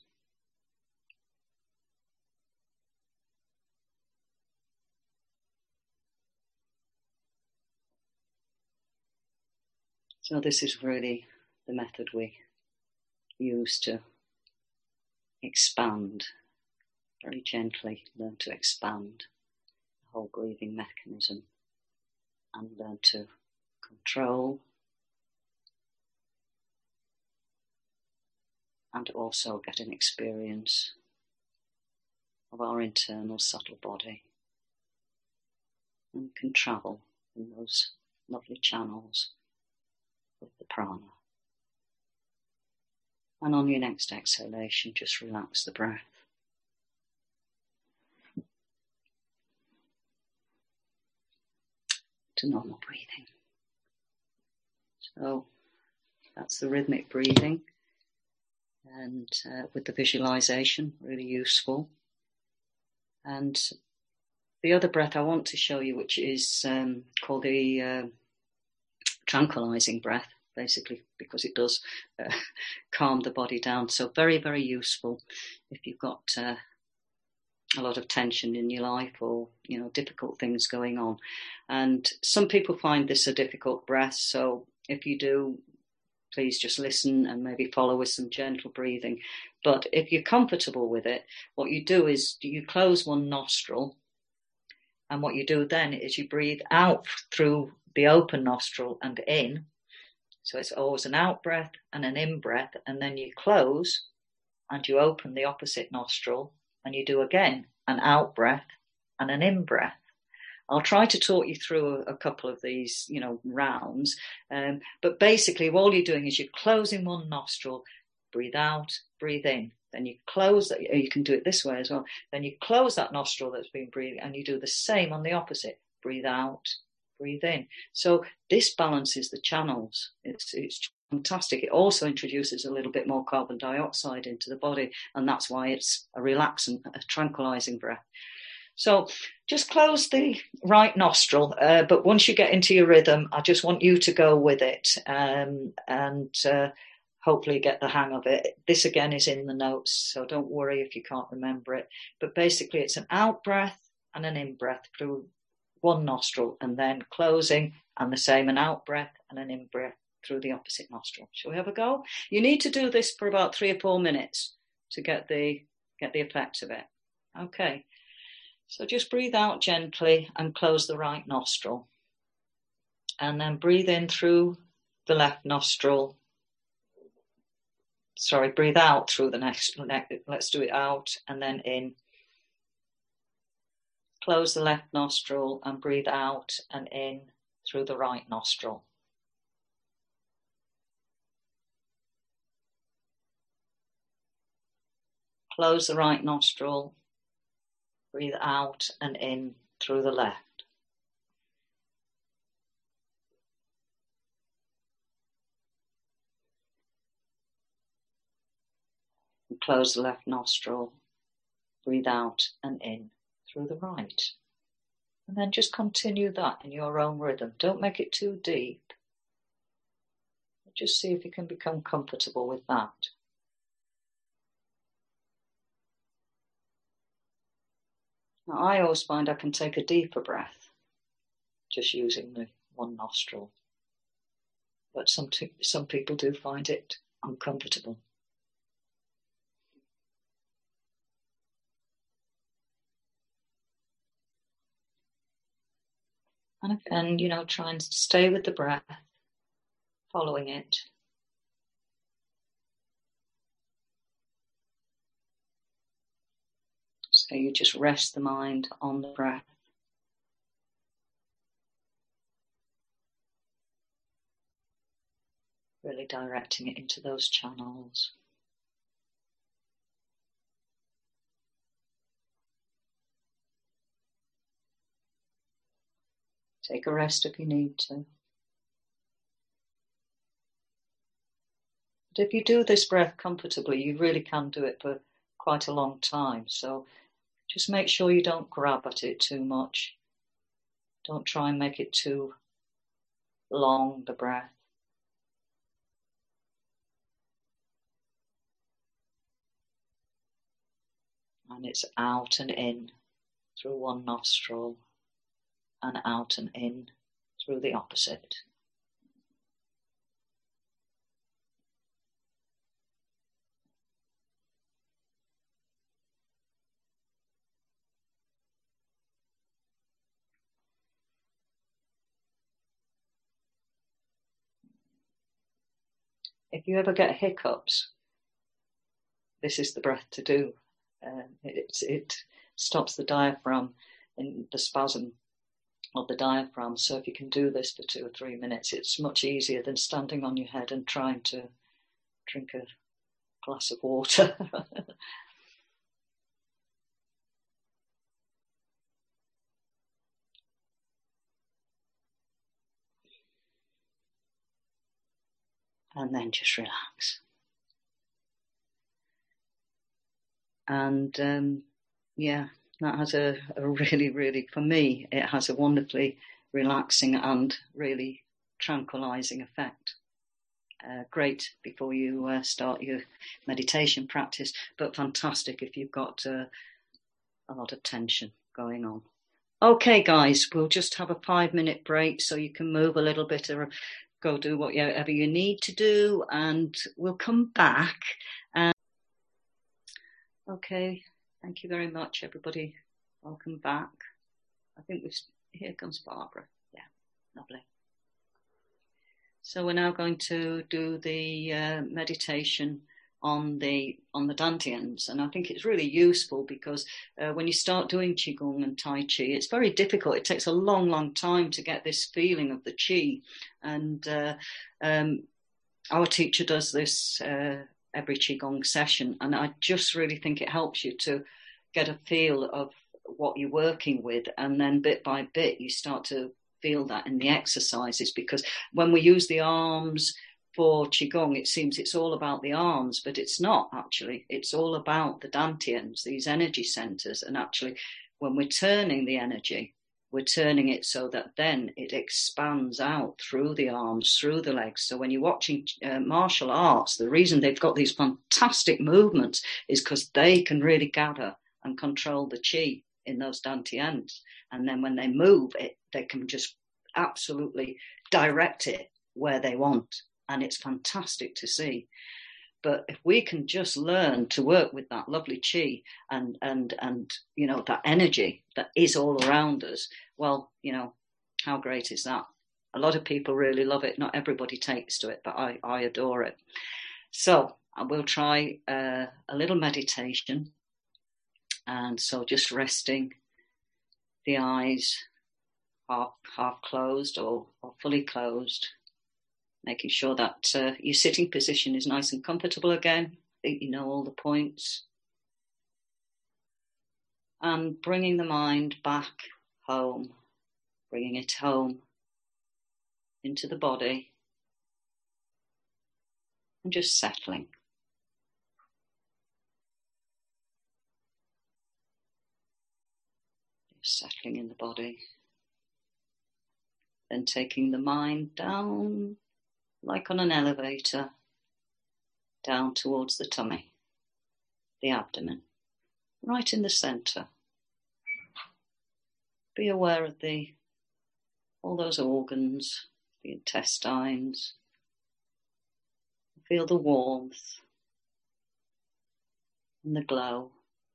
So this is really the method we use to expand, very gently learn to expand the whole breathing mechanism and learn to control and also get an experience of our internal subtle body and can travel in those lovely channels with the prana. And on your next exhalation, just relax the breath. To normal breathing. So that's the rhythmic breathing, and with the visualization, really useful. And the other breath I want to show you, which is called the tranquilizing breath, basically because it does calm the body down. So very, very useful if you've got a lot of tension in your life or, difficult things going on. And some people find this a difficult breath. So if you do, please just listen and maybe follow with some gentle breathing. But if you're comfortable with it, what you do is you close one nostril. And what you do then is you breathe out through the open nostril and in. So it's always an out breath and an in breath. And then you close and you open the opposite nostril. And you do again an out breath and an in breath. I'll try to talk you through a couple of these, rounds. But basically, all you're doing is you're closing one nostril, breathe out, breathe in. Then you close that. You can do it this way as well. Then you close that nostril that's been breathing, and you do the same on the opposite. Breathe out, breathe in. So this balances the channels. It's fantastic. It also introduces a little bit more carbon dioxide into the body, and that's why it's a relaxing, a tranquilizing breath. So just close the right nostril, but once you get into your rhythm, I just want you to go with it and hopefully get the hang of it. This again is in the notes, so don't worry if you can't remember it. But basically it's an out breath and an in breath through one nostril, and then closing, and the same, an out breath and an in breath through the opposite nostril. Shall we have a go? You need to do this for about 3 or 4 minutes to get the effect of it. Okay. So just breathe out gently and close the right nostril. And then breathe in through the left nostril. Breathe out through the next. Let's do it out and then in. Close the left nostril and breathe out and in through the right nostril. Close the right nostril. Breathe out and in through the left. And close the left nostril. Breathe out and in through the right. And then just continue that in your own rhythm. Don't make it too deep. Just see if you can become comfortable with that. Now, I always find I can take a deeper breath just using the one nostril. But some people do find it uncomfortable. And again, try and stay with the breath, following it. So you just rest the mind on the breath. Really directing it into those channels. Take a rest if you need to. But if you do this breath comfortably, you really can do it for quite a long time. So just make sure you don't grab at it too much. Don't try and make it too long, the breath. And it's out and in through one nostril and out and in through the opposite. If you ever get hiccups, this is the breath to do. It stops the diaphragm and the spasm of the diaphragm. So if you can do this for 2 or 3 minutes, it's much easier than standing on your head and trying to drink a glass of water. And then just relax. And that has a really, really, for me, it has a wonderfully relaxing and really tranquilizing effect. Great before you start your meditation practice, but fantastic if you've got a lot of tension going on. Okay, guys, we'll just have a 5-minute break so you can move a little bit or go do whatever you need to do, and we'll come back. Okay, thank you very much, everybody. Welcome back. I think here comes Barbara. Yeah, lovely. So we're now going to do the meditation on the dantians, and I think it's really useful because when you start doing qigong and tai chi, it's very difficult. It takes a long time to get this feeling of the qi, and our teacher does this every qigong session, and I just really think it helps you to get a feel of what you're working with, and then bit by bit you start to feel that in the exercises, because when we use the arms for qigong, it seems it's all about the arms, but it's not actually. It's all about the dantians, these energy centers, and actually when we're turning the energy, we're turning it so that then it expands out through the arms, through the legs. So when you're watching martial arts, the reason they've got these fantastic movements is because they can really gather and control the qi in those dantians. And then when they move it, they can just absolutely direct it where they want. And it's fantastic to see. But if we can just learn to work with that lovely qi and that energy that is all around us, well, how great is that? A lot of people really love it. Not everybody takes to it, but I adore it. So I will try a little meditation. And so just resting the eyes half closed or fully closed, making sure that your sitting position is nice and comfortable again. I think you know all the points. And bringing the mind back home, bringing it home into the body, and just settling. Just settling in the body. Then taking the mind down like on an elevator, down towards the tummy, the abdomen, right in the centre. Be aware of all those organs, the intestines. Feel the warmth and the glow.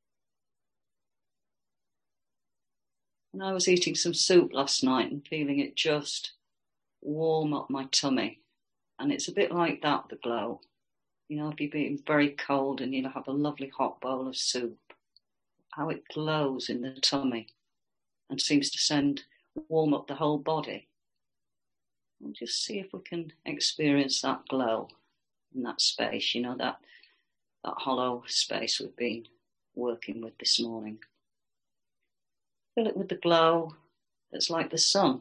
And I was eating some soup last night and feeling it just warm up my tummy. And it's a bit like that, the glow. You know, if you've been very cold and you'll have a lovely hot bowl of soup, how it glows in the tummy and seems to warm up the whole body. We'll just see if we can experience that glow in that space, you know, that hollow space we've been working with this morning. Fill it with the glow that's like the sun.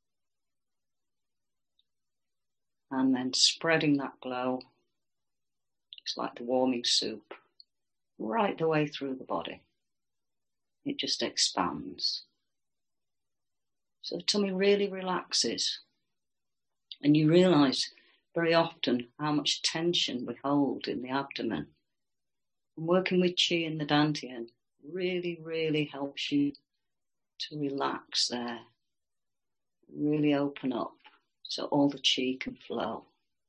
And then spreading that glow, just like the warming soup, right the way through the body. It just expands. So the tummy really relaxes. And you realise very often how much tension we hold in the abdomen. And working with Qi and the Dantian really, really helps you to relax there. Really open up so all the Qi can flow.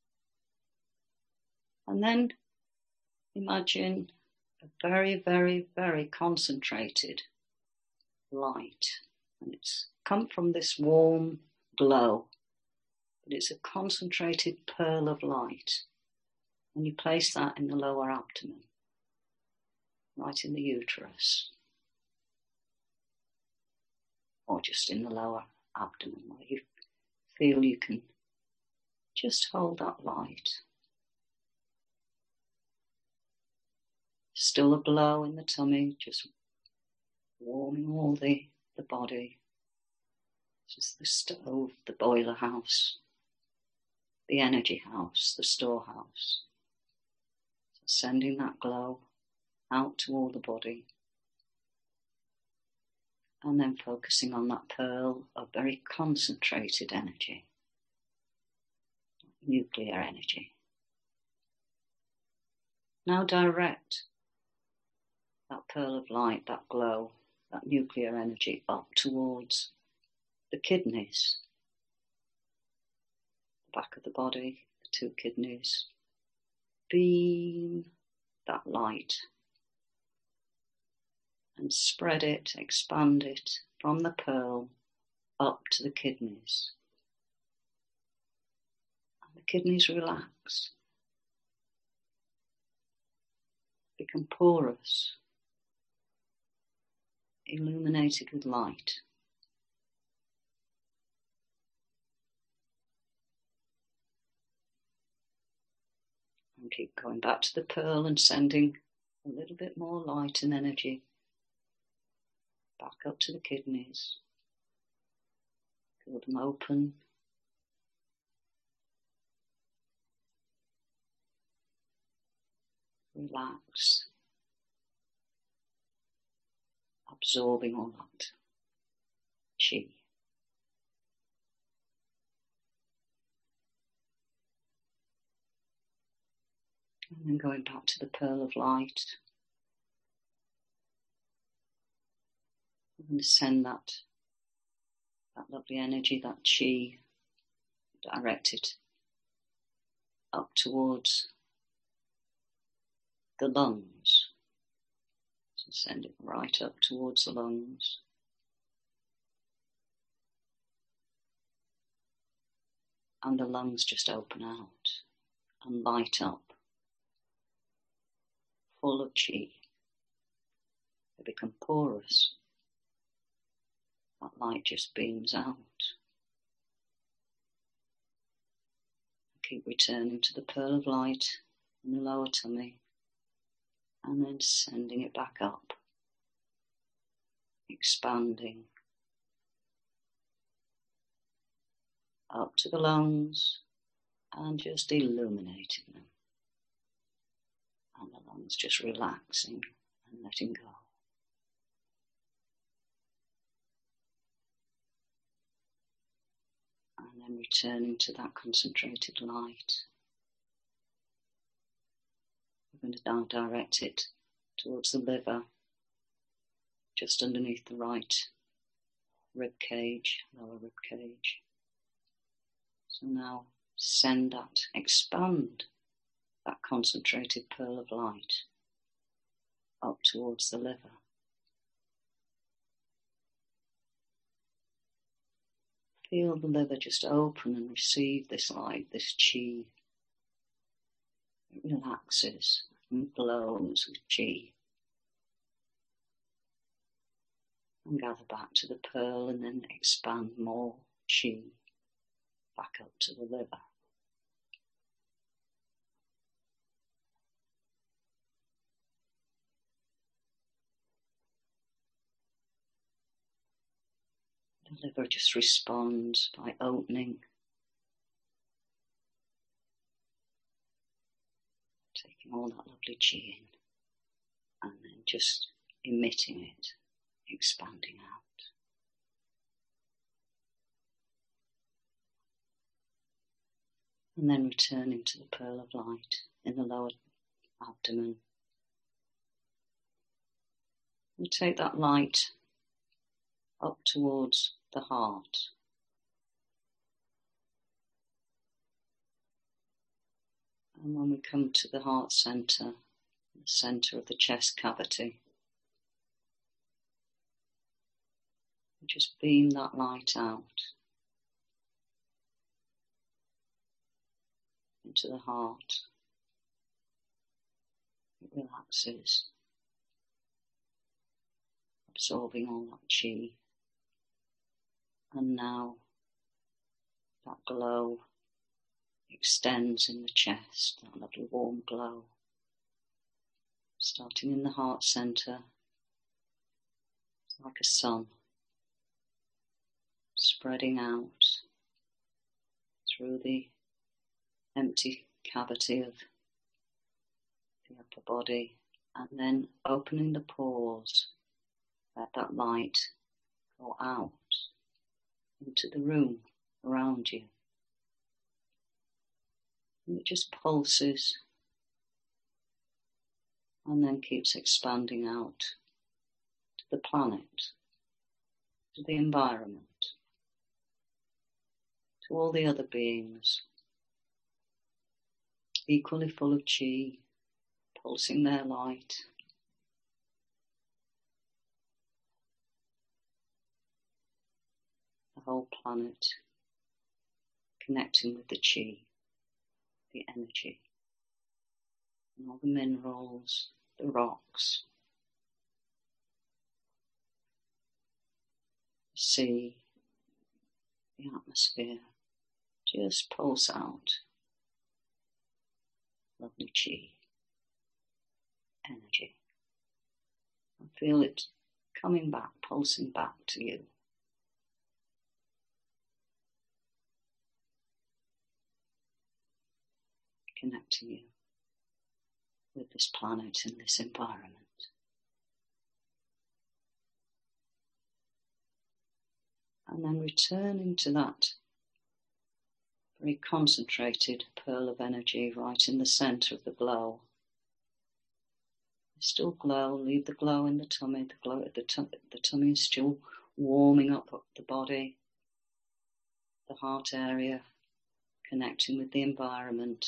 And then imagine a very, very, very concentrated light. And it's come from this warm glow. But it's a concentrated pearl of light. And you place that in the lower abdomen, right in the uterus. Or just in the lower abdomen, where you feel you can just hold that light. Still a glow in the tummy, just warming all the body. Just the stove, the boiler house, the energy house, the storehouse. So sending that glow out to all the body. And then focusing on that pearl of very concentrated energy, nuclear energy. Now direct that pearl of light, that glow, that nuclear energy up towards the kidneys, the back of the body, the 2 kidneys. Beam that light and spread it, expand it from the pearl up to the kidneys. And the kidneys relax, become porous, illuminated with light. And keep going back to the pearl and sending a little bit more light and energy back up to the kidneys. Feel them open. Relax. Absorbing all that Qi. And then going back to the pearl of light. And send that lovely energy, that Qi, directed up towards the lungs. So send it right up towards the lungs. And the lungs just open out and light up, full of Qi. They become porous. That light just beams out. Keep returning to the pearl of light in the lower tummy and then sending it back up, expanding up to the lungs and just illuminating them. And the lungs just relaxing and letting go. And then returning to that concentrated light. We're going to now direct it towards the liver, just underneath the right rib cage, lower rib cage. So now expand that concentrated pearl of light up towards the liver. Feel the liver just open and receive this light, this chi. It relaxes and glows with chi. And gather back to the pearl and then expand more chi back up to the liver. The liver just responds by opening, taking all that lovely chi in, and then just emitting it, expanding out. And then returning to the pearl of light in the lower abdomen. We take that light up towards the heart. And when we come to the heart centre, the centre of the chest cavity, we just beam that light out into the heart. It relaxes, absorbing all that chi. And now that glow extends in the chest, that lovely warm glow, starting in the heart centre, like a sun, spreading out through the empty cavity of the upper body, and then opening the pores, let that light go out into the room around you. And it just pulses and then keeps expanding out to the planet, to the environment, to all the other beings, equally full of chi, pulsing their light. The whole planet connecting with the chi, the energy, and all the minerals, the rocks, the sea, the atmosphere, just pulse out lovely chi, energy. And feel it coming back, pulsing back to you. Connecting you with this planet and this environment. And then returning to that very concentrated pearl of energy right in the centre of the glow. Still glow, leave the glow in the tummy, the glow at the tummy is still warming up the body, the heart area, connecting with the environment.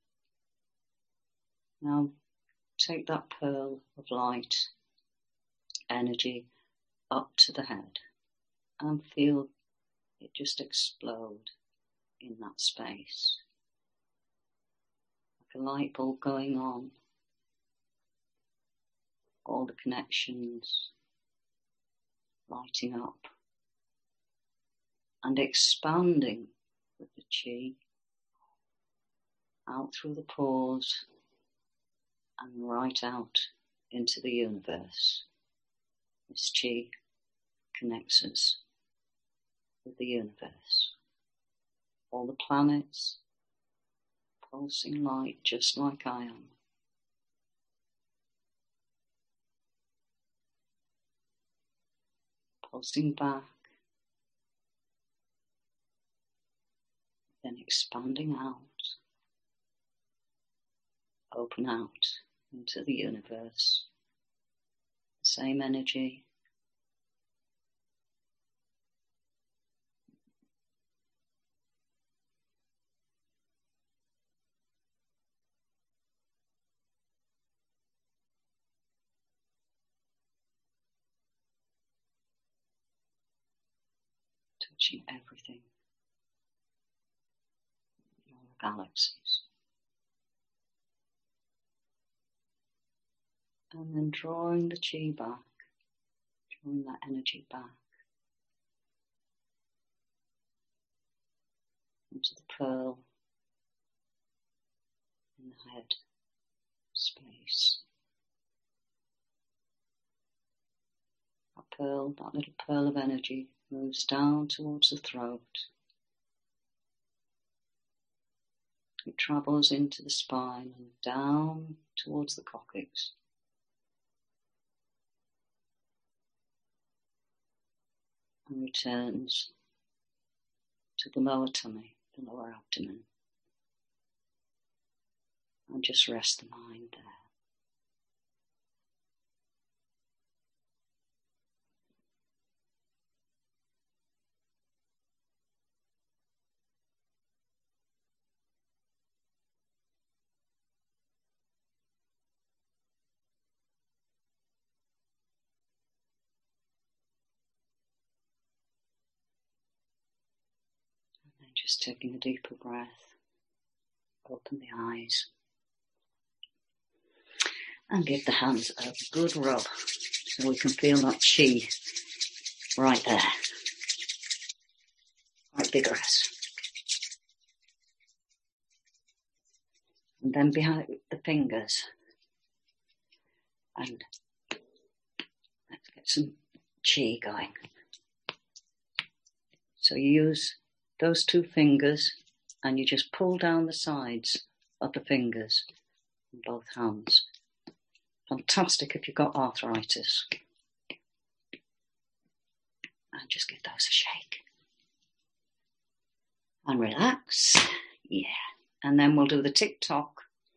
Now take that pearl of light, energy, up to the head and feel it just explode in that space. Like a light bulb going on, all the connections lighting up and expanding with the chi out through the pores and right out into the universe. This chi connects us with the universe. All the planets, pulsing light just like I am. Pulsing back, expanding out. Open out into the universe. Same energy. Touching everything. All the galaxies. And then drawing the chi back, drawing that energy back into the pearl in the head space. That little pearl of energy moves down towards the throat. It travels into the spine and down towards the coccyx. And returns to the lower tummy, the lower abdomen. And just rest the mind there. Just taking a deeper breath, open the eyes, and give the hands a good rub so we can feel that chi right there, quite vigorous. And then behind the fingers, and let's get some chi going. So you use those two fingers and you just pull down the sides of the fingers in both hands. Fantastic if you've got arthritis. And just give those a shake. And relax. Yeah. And then we'll do the tick-tock.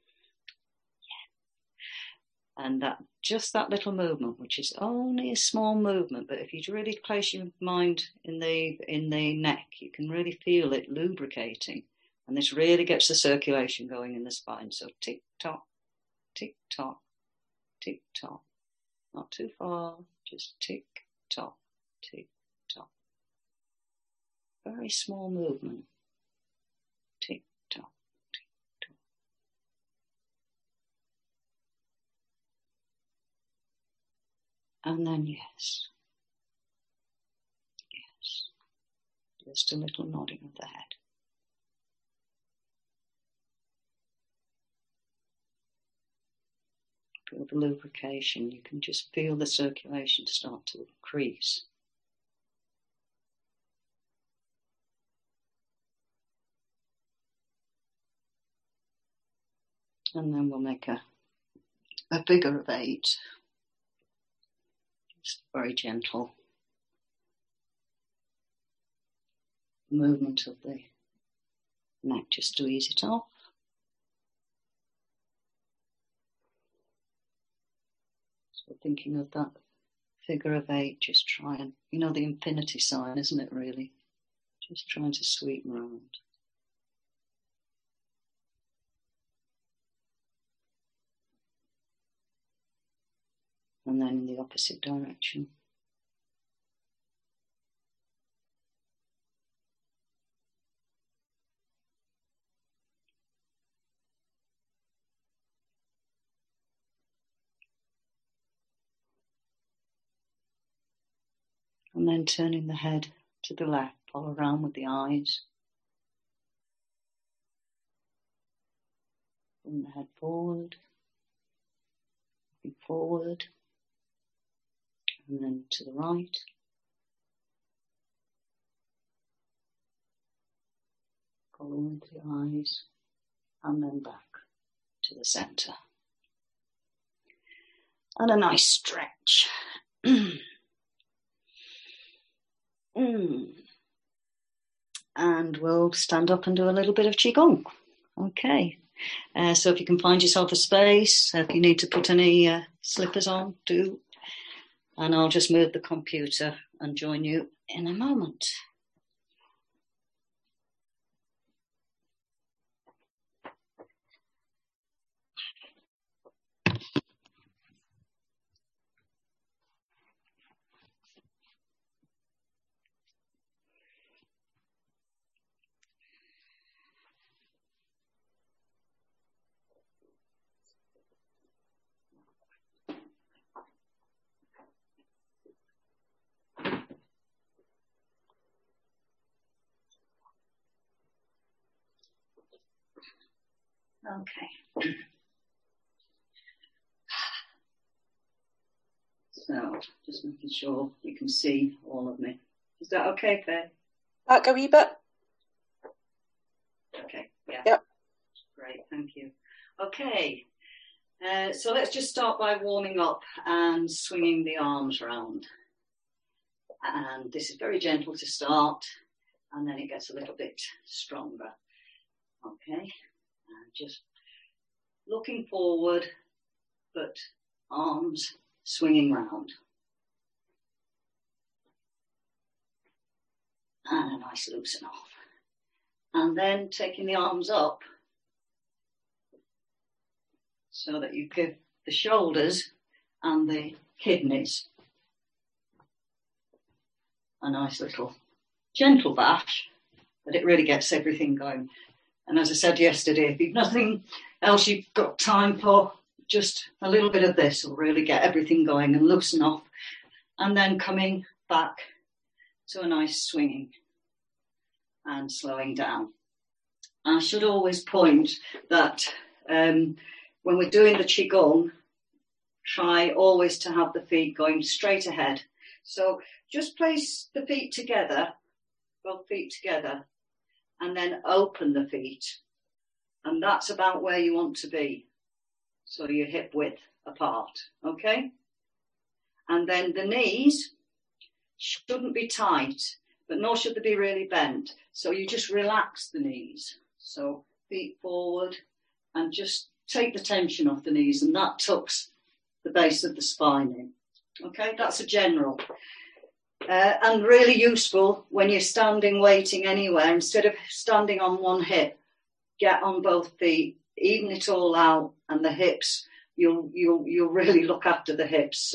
Yeah. And just that little movement, which is only a small movement, but if you really place your mind in the neck, you can really feel it lubricating. And this really gets the circulation going in the spine. So tick-tock, tick-tock, tick-tock. Not too far, just tick-tock, tick-tock. Very small movement. Tick-tock, tick-tock. And then yes. Yes. Just a little nodding of the head. Feel the lubrication. You can just feel the circulation start to increase. And then we'll make a figure of 8. Just very gentle movement of the neck just to ease it off. So thinking of that figure of 8, just try and, the infinity sign, isn't it really? Just trying to sweep around. And then in the opposite direction. And then turning the head to the left, follow around with the eyes. Bring the head forward, looking forward. And then to the right. Following with the eyes. And then back to the centre. And a nice stretch. and we'll stand up and do a little bit of Qigong. Okay. So if you can find yourself a space, if you need to put any slippers on, do. And I'll just move the computer and join you in a moment. Okay. So, just making sure you can see all of me. Is that okay, Faye? Back a wee bit. Okay, yeah. Yep. Great, thank you. Okay, so let's just start by warming up and swinging the arms round. And this is very gentle to start, and then it gets a little bit stronger. Okay, and just looking forward, but arms swinging round. And a nice loosen off. And then taking the arms up so that you give the shoulders and the kidneys a nice little gentle bash, but it really gets everything going. And as I said yesterday, if you've nothing else you've got time for, just a little bit of this will really get everything going and loosen off. And then coming back to a nice swinging and slowing down. I should always point that when we're doing the Qigong, try always to have the feet going straight ahead. So just place the feet together, both feet together, and then open the feet. And that's about where you want to be. So your hip width apart, okay? And then the knees shouldn't be tight, but nor should they be really bent. So you just relax the knees. So feet forward and just take the tension off the knees, and that tucks the base of the spine in. Okay, that's a general. And really useful when you're standing waiting anywhere. Instead of standing on one hip, get on both feet, even it all out, and the hips, you'll really look after the hips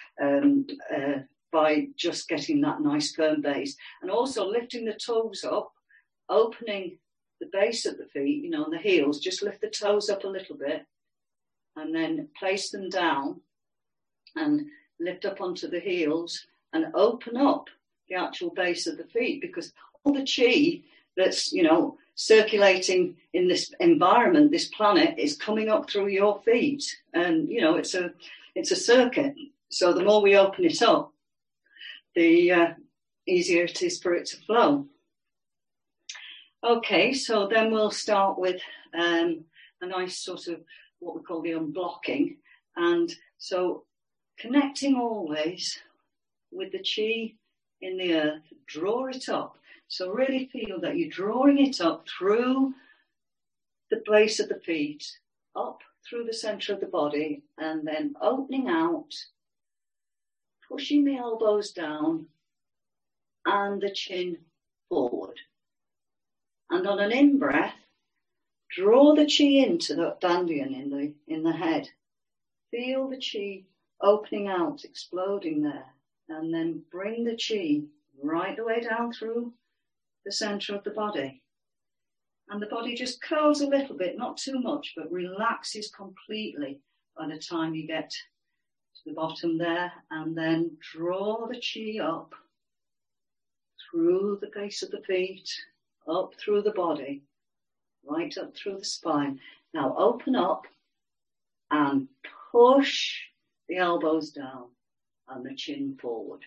by just getting that nice firm base. And also lifting the toes up, opening the base of the feet, you know, the heels, just lift the toes up a little bit and then place them down and lift up onto the heels and open up the actual base of the feet, because all the chi that's, you know, circulating in this environment, this planet, is coming up through your feet. And, you know, it's a circuit. So the more we open it up, the easier it is for it to flow. Okay, so then we'll start with a nice sort of what we call the unblocking. And so connecting always with the chi in the earth, draw it up. So really feel that you're drawing it up through the base of the feet, up through the center of the body, and then opening out, pushing the elbows down and the chin forward. And on an in-breath, draw the chi into the dandian in the head. Feel the chi opening out, exploding there. And then bring the chi right the way down through the center of the body. And the body just curls a little bit, not too much, but relaxes completely by the time you get to the bottom there. And then draw the chi up through the base of the feet, up through the body, right up through the spine. Now open up and push the elbows down and the chin forward.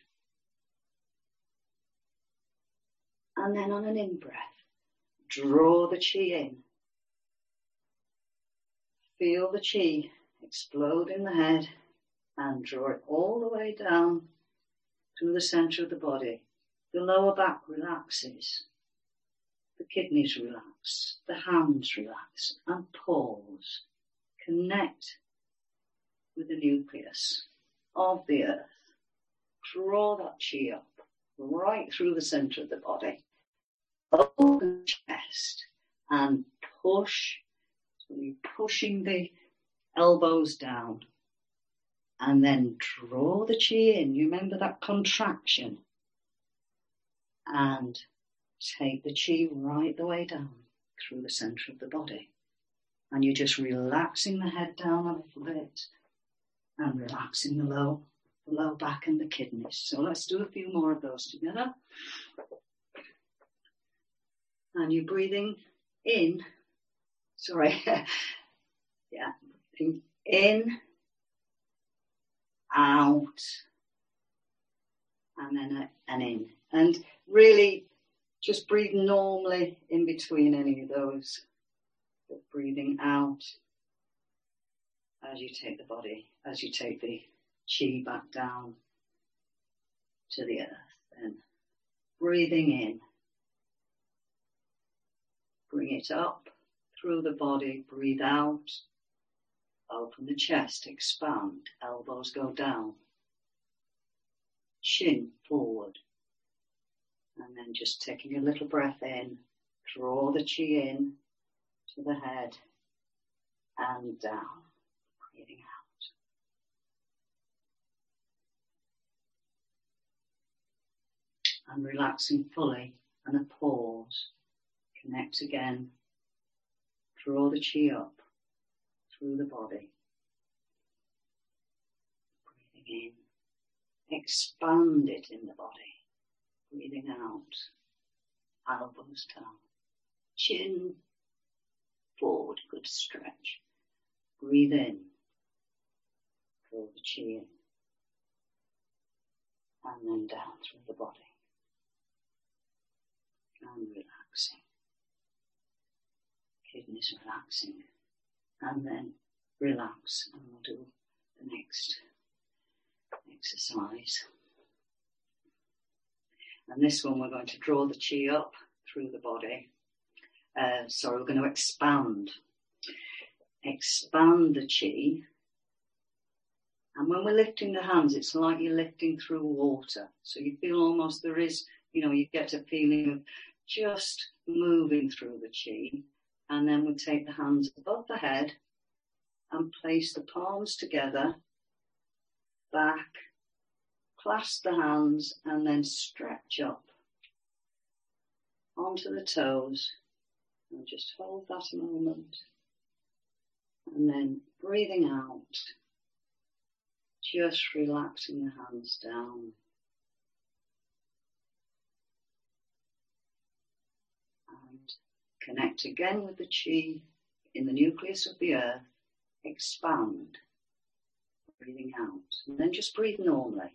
And then on an in-breath, draw the chi in. Feel the chi explode in the head and draw it all the way down through the center of the body. The lower back relaxes. the kidneys relax, the hands relax, and pause. Connect with the nucleus of the earth. Draw that chi up right through the center of the body. Open the chest and push. So you're pushing the elbows down. And then draw the chi in. You remember that contraction. And take the chi right the way down through the center of the body. And you're just relaxing the head down a little bit and relaxing the low back and the kidneys. So let's do a few more of those together. And you're breathing in, in, out, and then and in. And really just breathe normally in between any of those. But breathing out as you take the chi back down to the earth. And breathing in. Bring it up through the body. Breathe out. Open the chest. Expand. Elbows go down. Chin forward. And then just taking a little breath in. Draw the chi in to the head and down. Breathing out. And relaxing fully. And a pause. Connect again. Draw the chi up through the body. Breathing in. Expand it in the body. Breathing out. Elbows down. Chin forward. Good stretch. Breathe in. Draw the chi in. And then down through the body. And relaxing. Kidneys relaxing, and then relax, and we'll do the next exercise. And this one we're going to draw the chi up through the body. We're going to expand the chi. And when we're lifting the hands, it's like you're lifting through water. So you feel almost there is, you get a feeling of just moving through the chi. And then we take the hands above the head and place the palms together, back, clasp the hands, and then stretch up onto the toes. And just hold that a moment. And then breathing out, just relaxing the hands down. Connect again with the chi in the nucleus of the earth. Expand. Breathing out. And then just breathe normally.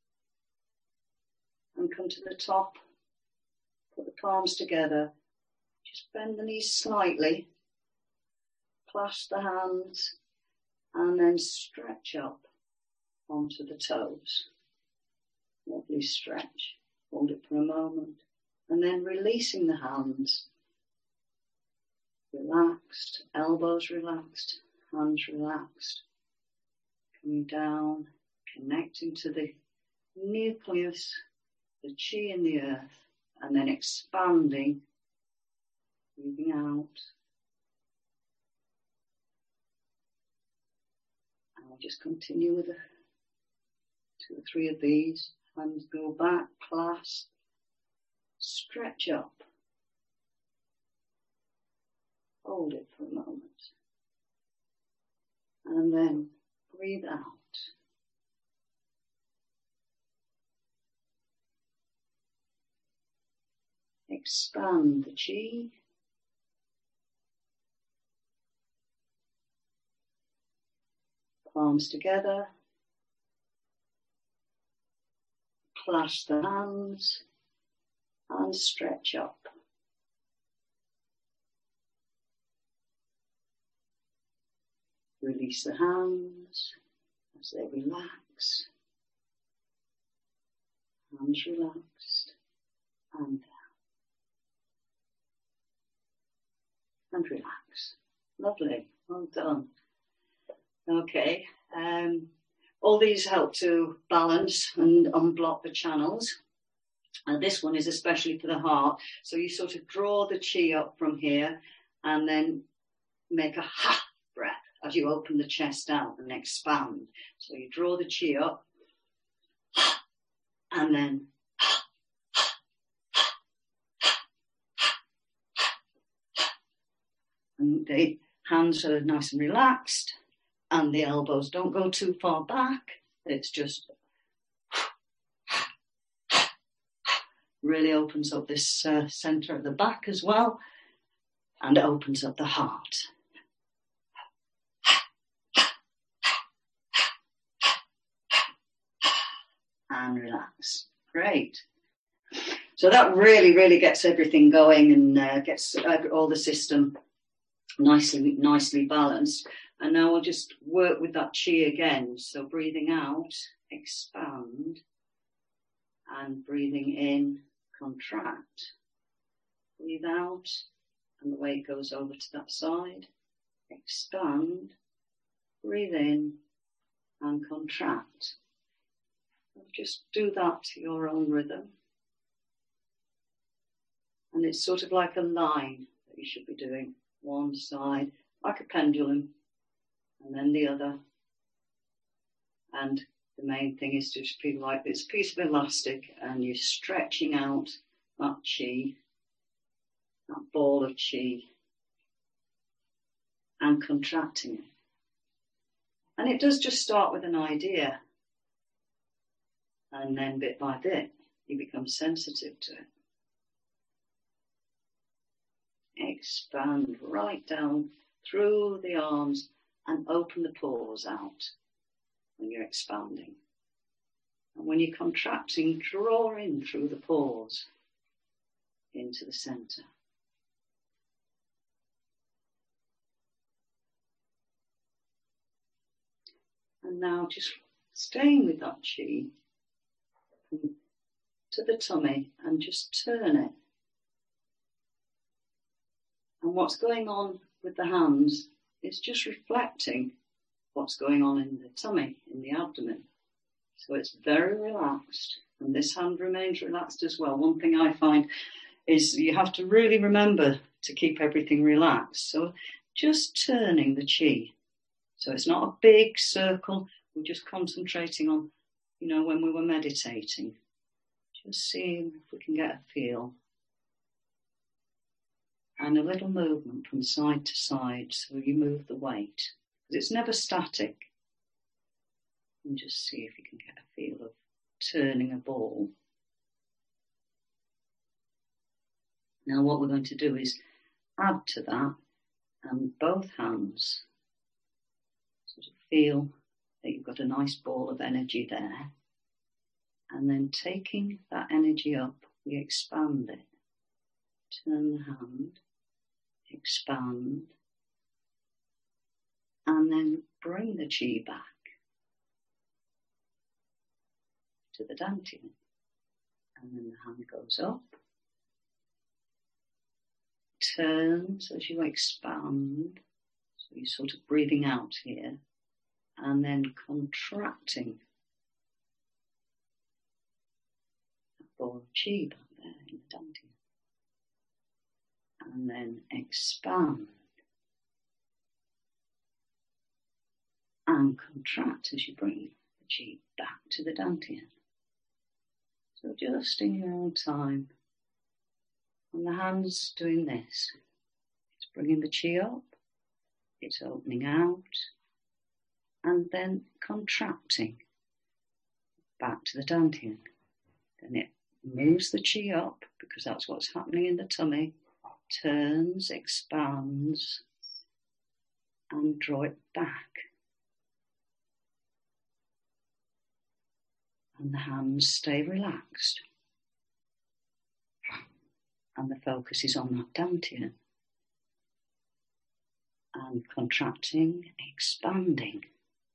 And come to the top. Put the palms together. Just bend the knees slightly. Clasp the hands. And then stretch up onto the toes. Lovely stretch. Hold it for a moment. And then releasing the hands. Relaxed, elbows relaxed, hands relaxed. Coming down, connecting to the nucleus, the chi in the earth, and then expanding, breathing out. And we'll just continue with 2 or 3 of these. Hands go back, clasp, stretch up. Hold it for a moment. And then breathe out. Expand the chi. Palms together. Clasp the hands and stretch up. Release the hands as they relax. Hands relaxed and down. and relax. Lovely. Well done. Okay. All these help to balance and unblock the channels. And this one is especially for the heart. So you sort of draw the chi up from here and then make a ha breath as you open the chest out and expand. So you draw the chi up and then and the hands are nice and relaxed and the elbows don't go too far back. It's just really opens up this center of the back as well and opens up the heart. And relax. Great. So that really gets everything going and gets all the system nicely balanced. And now we'll just work with that chi again. So breathing out, expand, and breathing in, contract. Breathe out, and the weight goes over to that side. Expand, breathe in, and contract. Just do that to your own rhythm. And it's sort of like a line that you should be doing. One side, like a pendulum, and then the other. And the main thing is to just feel like this piece of elastic and you're stretching out that chi, that ball of chi, and contracting it. And it does just start with an idea. And then bit by bit, you become sensitive to it. Expand right down through the arms and open the pores out when you're expanding. And when you're contracting, draw in through the pores into the center. And now just staying with that chi to the tummy and just turn it. And what's going on with the hands is just reflecting what's going on in the tummy, in the abdomen. So it's very relaxed, and this hand remains relaxed as well. One thing I find is you have to really remember to keep everything relaxed. So just turning the chi. So it's not a big circle. We're just concentrating on, when we were meditating. Just seeing if we can get a feel. And a little movement from side to side, so you move the weight. Because it's never static. And just see if you can get a feel of turning a ball. Now what we're going to do is add to that, and both hands sort of feel that you've got a nice ball of energy there. And then taking that energy up, we expand it. Turn the hand, expand, and then bring the chi back to the dantian. And then the hand goes up, turns as you expand, so you're sort of breathing out here, and then contracting that ball of chi back there in the dantian. And then expand and contract as you bring the chi back to the dantian. So just in your own time, and the hand's doing this. It's bringing the chi up, it's opening out, and then contracting back to the dantian. Then it moves the chi up, because that's what's happening in the tummy, turns, expands, and draw it back. And the hands stay relaxed. And the focus is on that dantian. And contracting, expanding.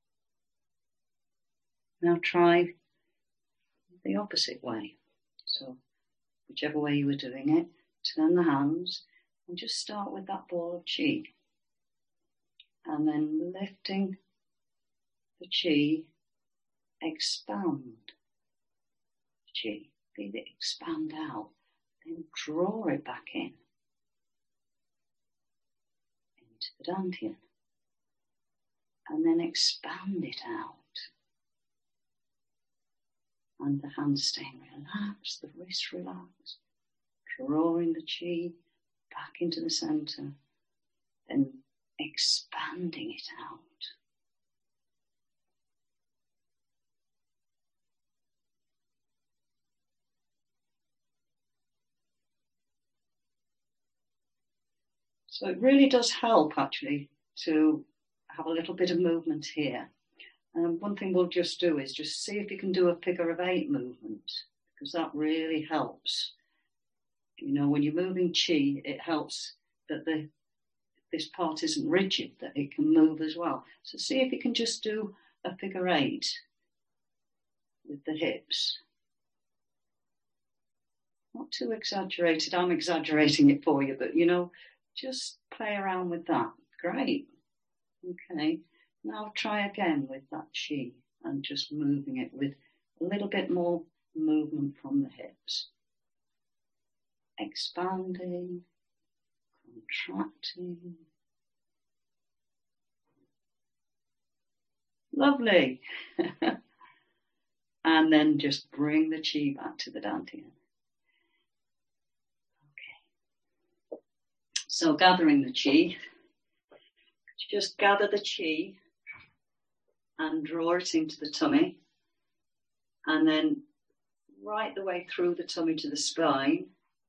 Now try the opposite way. So whichever way you were doing it, turn the hands And just start with that ball of chi. And then lifting the chi, expand chi. Feel it expand out. Then draw it back in. Into the dantian. And then expand it out. And the hands staying relaxed, the wrists relaxed. Drawing the chi back into the center. Then expanding it out. So it really does help actually to have a little bit of movement here. And one thing we'll just do is just see if you can do a figure of 8 movement, because that really helps. You know, when you're moving chi, it helps that this part isn't rigid, that it can move as well. So see if you can just do a figure 8 with the hips. Not too exaggerated, I'm exaggerating it for you, but you know, just play around with that. Great. Okay. Now try again with that chi and just moving it with a little bit more movement from the hips. Expanding, contracting. Lovely. And then just bring the chi back to the dantian. Okay. So gathering the chi, just gather the chi and draw it into the tummy, and then right the way through the tummy to the spine.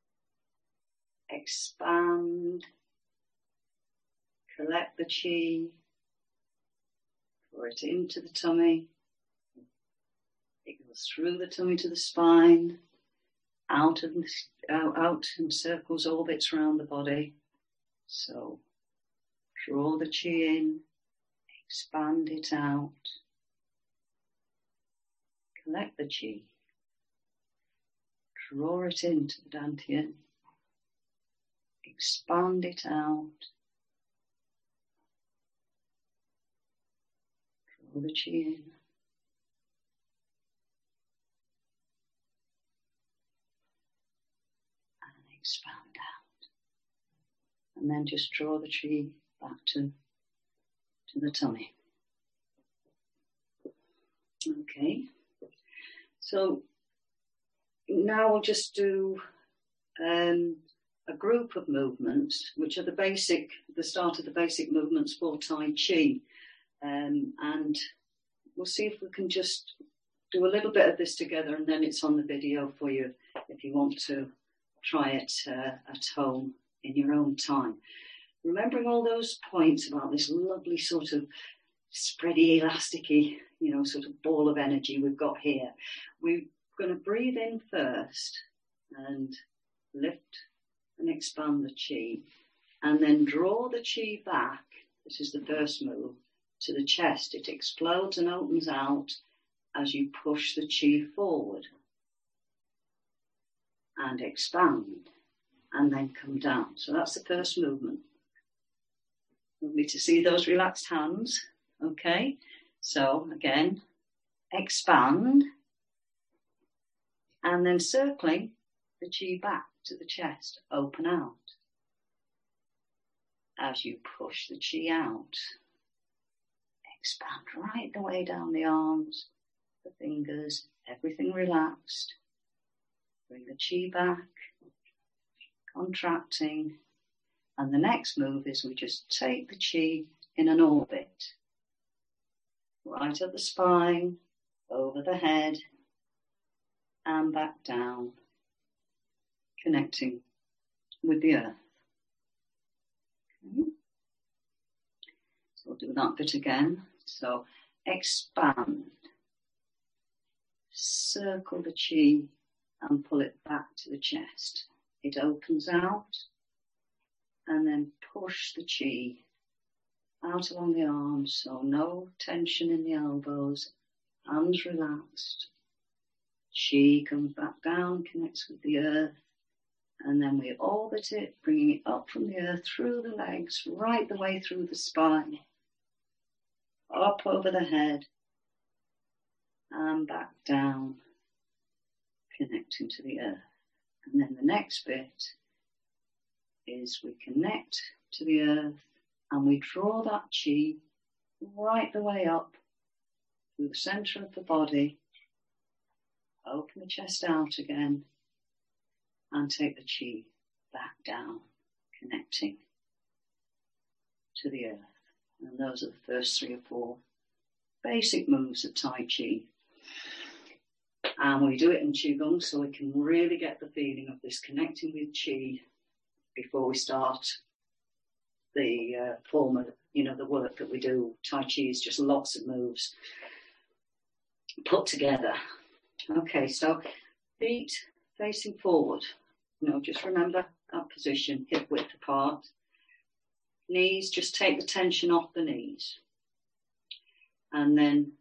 Expand, collect the chi, draw it into the tummy. It goes through the tummy to the spine, out and circles, orbits around the body. So draw the chi in, expand it out, collect the chi, draw it into the dantian, expand it out, draw the chi in, and expand out. And then just draw the chi back to the tummy. Okay, so now we'll just do a group of movements, which are the start of the basic movements for Tai Chi. And we'll see if we can just do a little bit of this together, and then it's on the video for you if you want to try it at home in your own time. Remembering all those points about this lovely sort of spready, elasticy, you know, sort of ball of energy we've got here. We're going to breathe in first and lift and expand the chi, and then draw the chi back. This is the first move, to the chest. It explodes and opens out as you push the chi forward and expand, and then come down. So that's the first movement. Lovely to see those relaxed hands. Okay, so again, expand, and then circling the chi back to the chest, open out. As you push the chi out, expand right the way down the arms, the fingers, everything relaxed. Bring the chi back, contracting. And the next move is we just take the chi in an orbit. Right up the spine, over the head, and back down, connecting with the earth. Okay. So we'll do that bit again. So expand, circle the chi and pull it back to the chest. It opens out, and then push the chi out along the arms, so no tension in the elbows, hands relaxed. Chi comes back down, connects with the earth, And then we orbit it, bringing it up from the earth, through the legs, right the way through the spine, up over the head, and back down, connecting to the earth. And then the next bit is we connect to the earth and we draw that chi right the way up through the center of the body, open the chest out again, and take the chi back down, connecting to the earth. And those are the first 3 or 4 basic moves of Tai Chi. And we do it in Qigong so we can really get the feeling of this connecting with Qi before we start the form of, the work that we do. Tai Chi is just lots of moves put together. Okay, so feet facing forward. Just remember that position, hip width apart. Knees, just take the tension off the knees. And then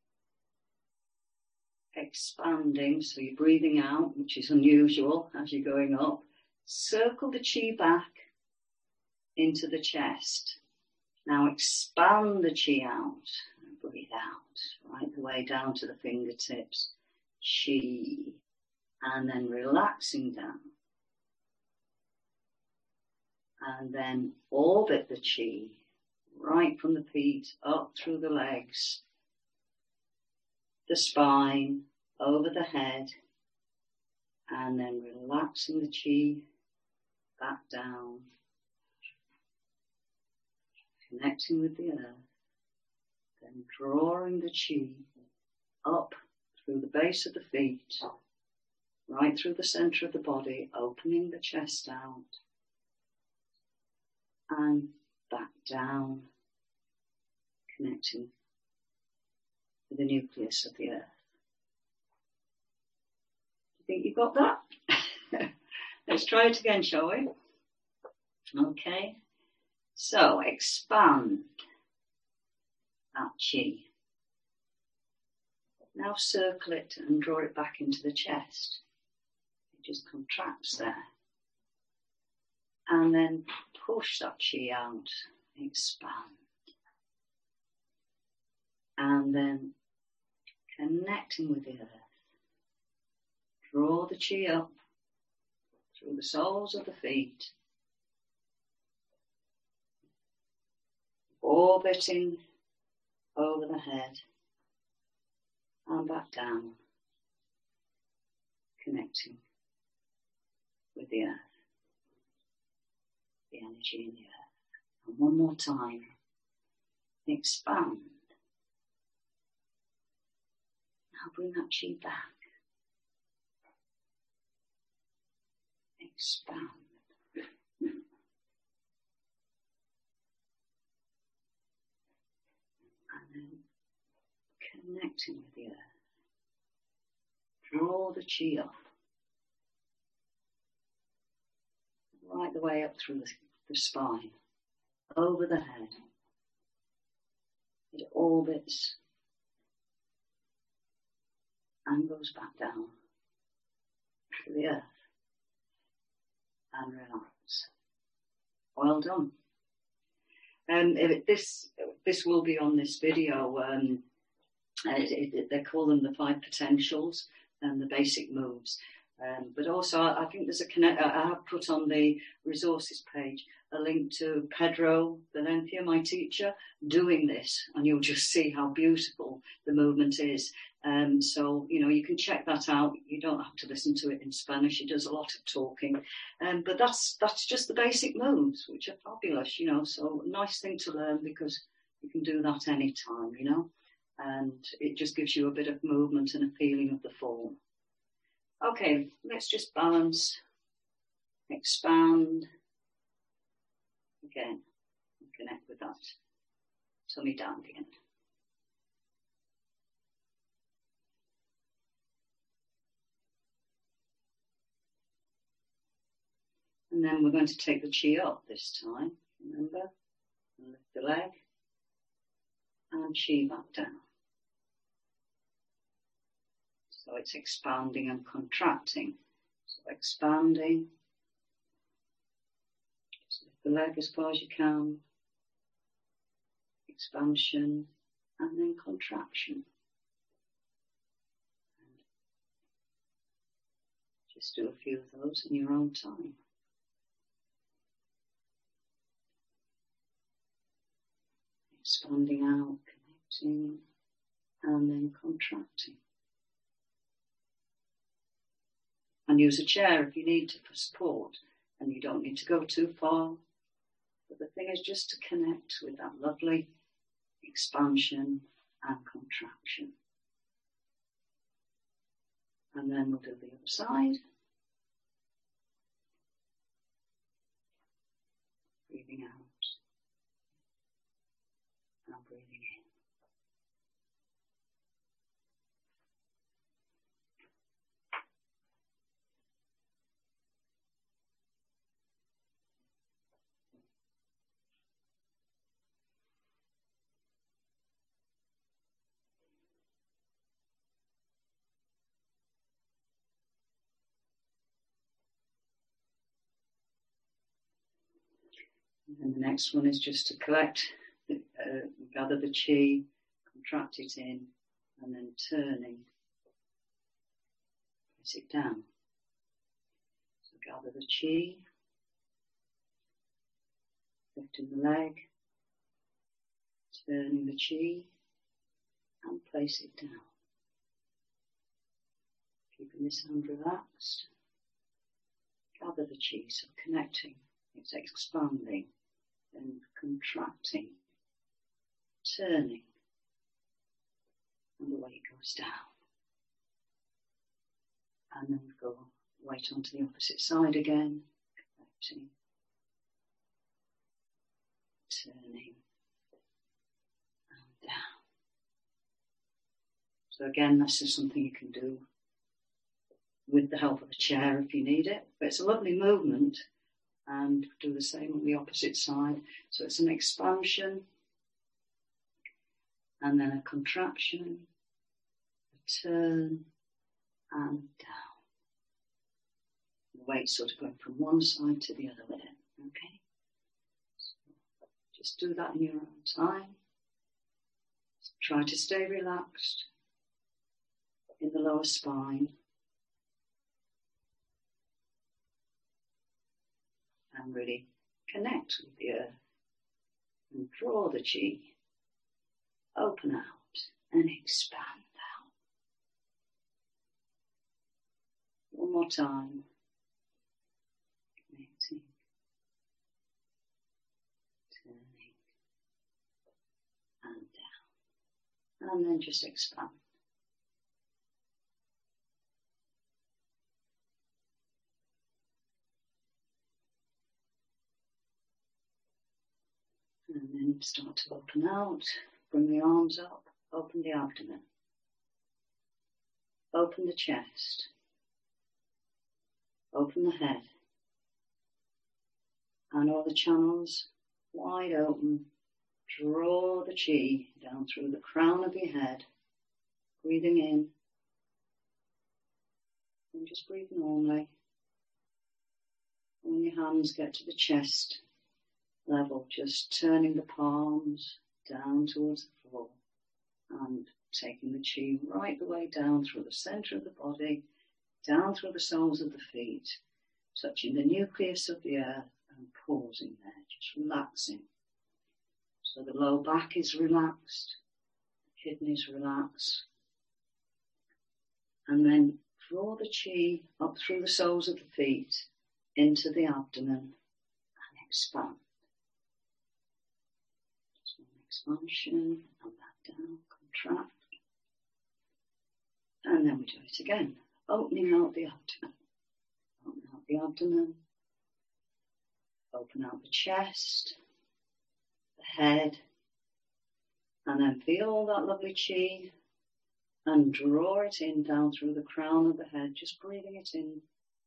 expanding, so you're breathing out, which is unusual as you're going up. Circle the chi back into the chest. Now expand the chi out and breathe out, right the way down to the fingertips. Chi. And then relaxing down. And then orbit the chi right from the feet up through the legs, the spine, over the head, and then relaxing the chi back down, connecting with the earth, then drawing the chi up through the base of the feet, right through the center of the body, opening the chest out, and back down, connecting with the nucleus of the earth. Do you think you got that? Let's try it again, shall we? Okay. So, expand that chi. Now circle it and draw it back into the chest. It just contracts there. And then push that chi out, expand. And then connecting with the earth. Draw the chi up through the soles of the feet. Orbiting over the head. And back down. Connecting with the earth. The energy in the earth. And one more time. Expand. Now bring that chi back. Expand. And then connecting with the earth. Draw the chi up. Right the way up through the spine, over the head. It orbits and goes back down to the earth. And relax. Well done. This will be on this video. They call them the 5 potentials and the basic moves. But also, I think there's I have put on the resources page a link to Pedro Valencia, my teacher, doing this, and you'll just see how beautiful the movement is. So, you can check that out. You don't have to listen to it in Spanish. He does a lot of talking. But that's just the basic moves, which are fabulous, So nice thing to learn because you can do that anytime, And it just gives you a bit of movement and a feeling of the form. Okay, let's just balance, expand, again, and connect with that tummy down again. And then we're going to take the chi up this time, remember, and lift the leg, and chi back down. So it's expanding and contracting. So expanding the leg as far as you can, expansion, and then contraction. Just do a few of those in your own time. Expanding out, connecting, and then contracting. And use a chair if you need to for support, and you don't need to go too far. But the thing is just to connect with that lovely expansion and contraction. And then we'll do the other side. Breathing out and breathing in. And the next one is just to collect, gather the chi, contract it in, and then turning, press it down. So gather the chi, lifting the leg, turning the chi, and place it down. Keeping this hand relaxed. Gather the chi, so connecting. It's expanding, then contracting, turning, and away it goes down. And then we go right onto the opposite side again, connecting, turning, and down. So again, this is something you can do with the help of a chair if you need it, but it's a lovely movement. And do the same on the opposite side. So it's an expansion, and then a contraction, a turn, and down. The weight sort of going from one side to the other with it, okay? So just do that in your own time. Try to stay relaxed in the lower spine. And really connect with the earth and draw the chi, open out and expand out. One more time, connecting, turning and down, and then just expand. And then start to open out, bring the arms up, open the abdomen, open the chest, open the head, and all the channels wide open. Draw the chi down through the crown of your head, breathing in, and just breathe normally. When your hands get to the chest level, just turning the palms down towards the floor and taking the chi right the way down through the center of the body, down through the soles of the feet, touching the nucleus of the earth and pausing there, just relaxing. So the low back is relaxed, the kidneys relax, and then draw the chi up through the soles of the feet into the abdomen and expand. Expansion, and back down, contract. And then we do it again, opening out the abdomen. Open out the abdomen, open out the chest, the head, and then feel that lovely chi and draw it in down through the crown of the head, just breathing it in.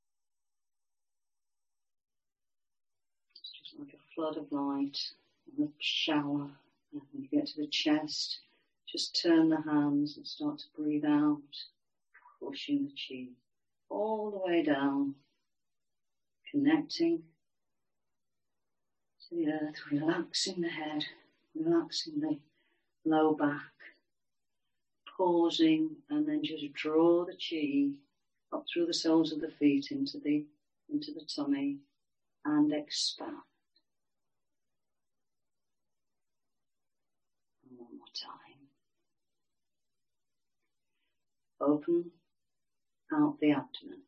It's just like a flood of light, a shower. And when you get to the chest, just turn the hands and start to breathe out, pushing the chi all the way down, connecting, to the earth, relaxing the head, relaxing the low back, pausing, and then just draw the chi up through the soles of the feet into the tummy and expand. And one more time. Open out the abdomen.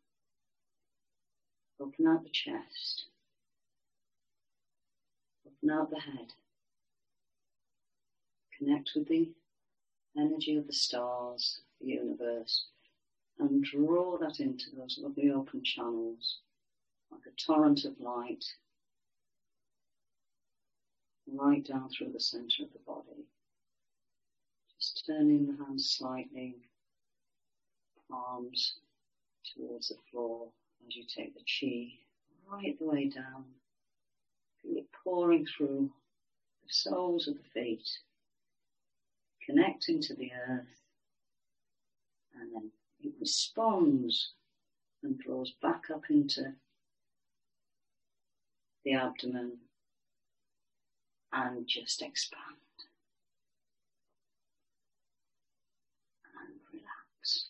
Open out the chest. Open out the head. Connect with the energy of the stars, the universe, and draw that into those lovely open channels, like a torrent of light, right down through the centre of the body. Just turning the hands slightly, palms towards the floor as you take the chi right the way down. Feel it pouring through the soles of the feet, connecting to the earth, and then it responds and draws back up into the abdomen and just expand and relax.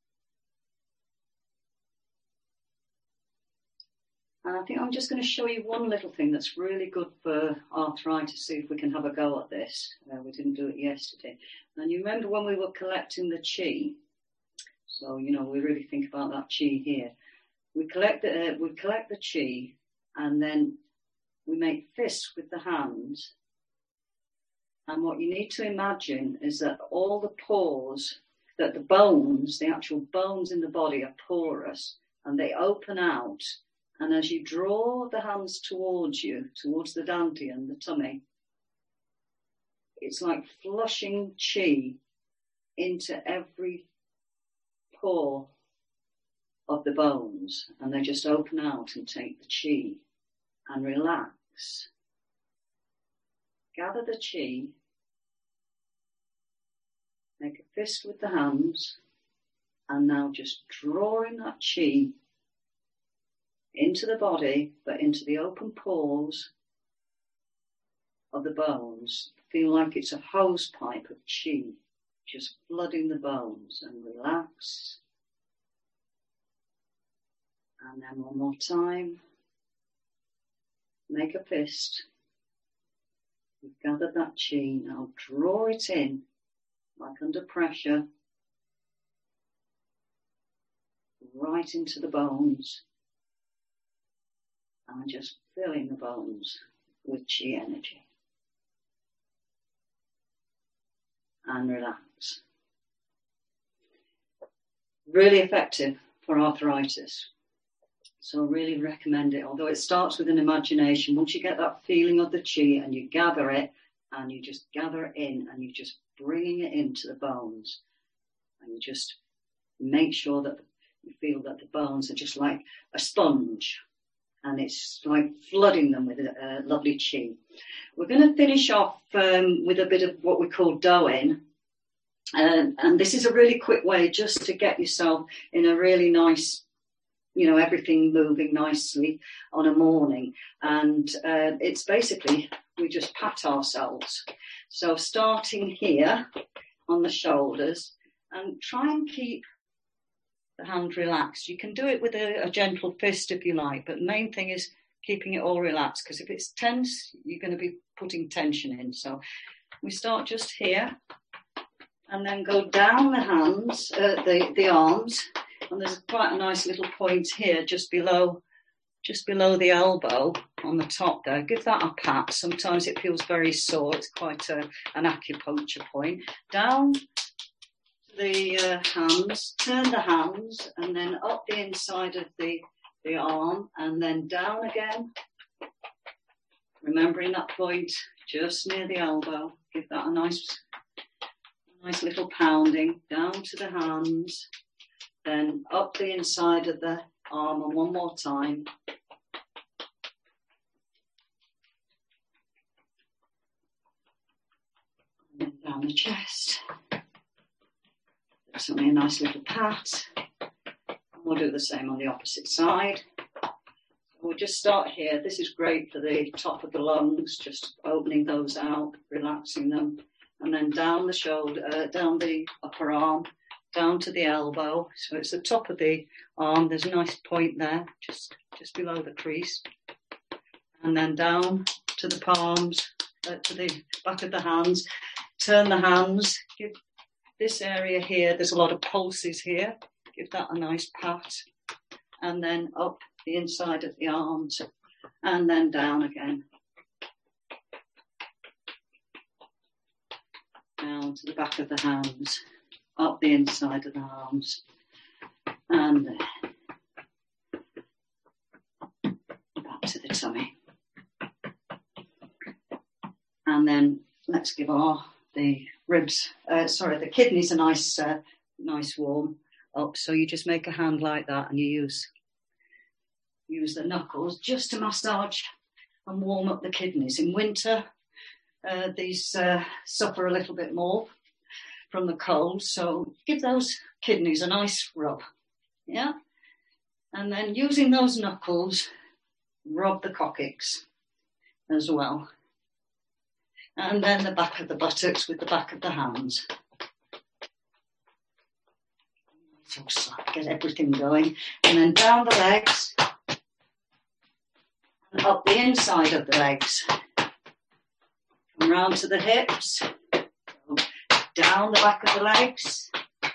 And I think I'm just going to show you one little thing that's really good for arthritis, see if we can have a go at this. We didn't do it yesterday. And you remember when we were collecting the chi? So, we really think about that chi here. We collect the chi, and then we make fists with the hands. And what you need to imagine is that all the pores, that the bones, the actual bones in the body are porous, and they open out. And as you draw the hands towards you, towards the dantian, the tummy, it's like flushing chi into every pore of the bones, and they just open out and take the chi and relax. Gather the chi, make a fist with the hands, and now just drawing that chi into the body, but into the open pores of the bones. Feel like it's a hose pipe of chi, just flooding the bones, and relax. And then one more time. Make a fist. You've gathered that chi, now draw it in, like under pressure, right into the bones, and just filling the bones with chi energy. And relax. Really effective for arthritis. So I really recommend it, although it starts with an imagination. Once you get that feeling of the chi and you gather it, and you just gather it in, and you're just bringing it into the bones, and you just make sure that you feel that the bones are just like a sponge, and it's like flooding them with a lovely chi. We're going to finish off with a bit of what we call doing. And this is a really quick way just to get yourself in a really nice, everything moving nicely on a morning. And it's basically, we just pat ourselves. So starting here on the shoulders, and try and keep the hand relaxed. You can do it with a gentle fist if you like, but the main thing is keeping it all relaxed, because if it's tense, you're going to be putting tension in. So we start just here, and then go down the hands, the arms, and there's quite a nice little point here just below the elbow on the top there. Give that a pat. Sometimes it feels very sore. It's quite an acupuncture point. Down the hands, turn the hands, and then up the inside of the arm, and then down again. Remembering that point just near the elbow. Give that a nice little pounding. Down to the hands, then up the inside of the arm, and one more time. And then down the chest. That's only a nice little pat. And we'll do the same on the opposite side. So We'll just start here. This is great for the top of the lungs, just opening those out, relaxing them, and then down the shoulder, down the upper arm, down to the elbow. So it's the top of the arm. There's a nice point there, just below the crease, and then down to the palms, to the back of the hands. Turn the hands. Give this area here. There's a lot of pulses here. Give that a nice pat, and then up the inside of the arms, and then down again. Down to the back of the hands, up the inside of the arms, and back to the tummy. And then let's give the ribs, the kidneys a nice warm up. So you just make a hand like that, and you use the knuckles just to massage and warm up the kidneys. In winter, these suffer a little bit more from the cold, so give those kidneys a nice rub, yeah? And then using those knuckles, rub the coccyx as well. And then the back of the buttocks with the back of the hands. Get everything going. And then down the legs, and up the inside of the legs. Come round to the hips, down the back of the legs.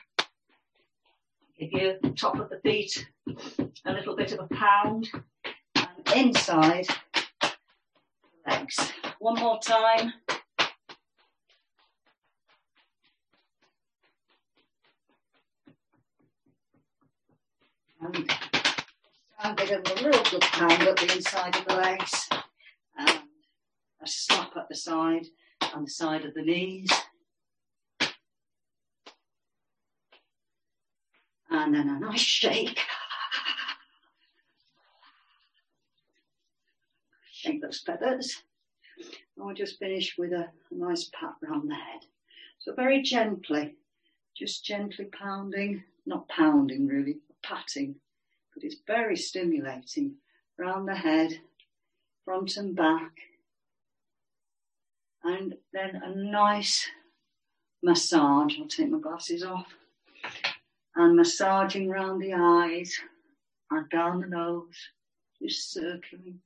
Give you the top of the feet a little bit of a pound, and inside the legs. One more time. And give them a real good pound up the inside of the legs, and a slap at the side and the side of the knees, and then a nice shake. Shake those feathers. And we'll just finish with a nice pat round the head. So very gently, just gently pounding, not pounding really, patting, but it's very stimulating round the head, front and back, and then a nice massage. I'll take my glasses off, and massaging round the eyes and down the nose, just circling,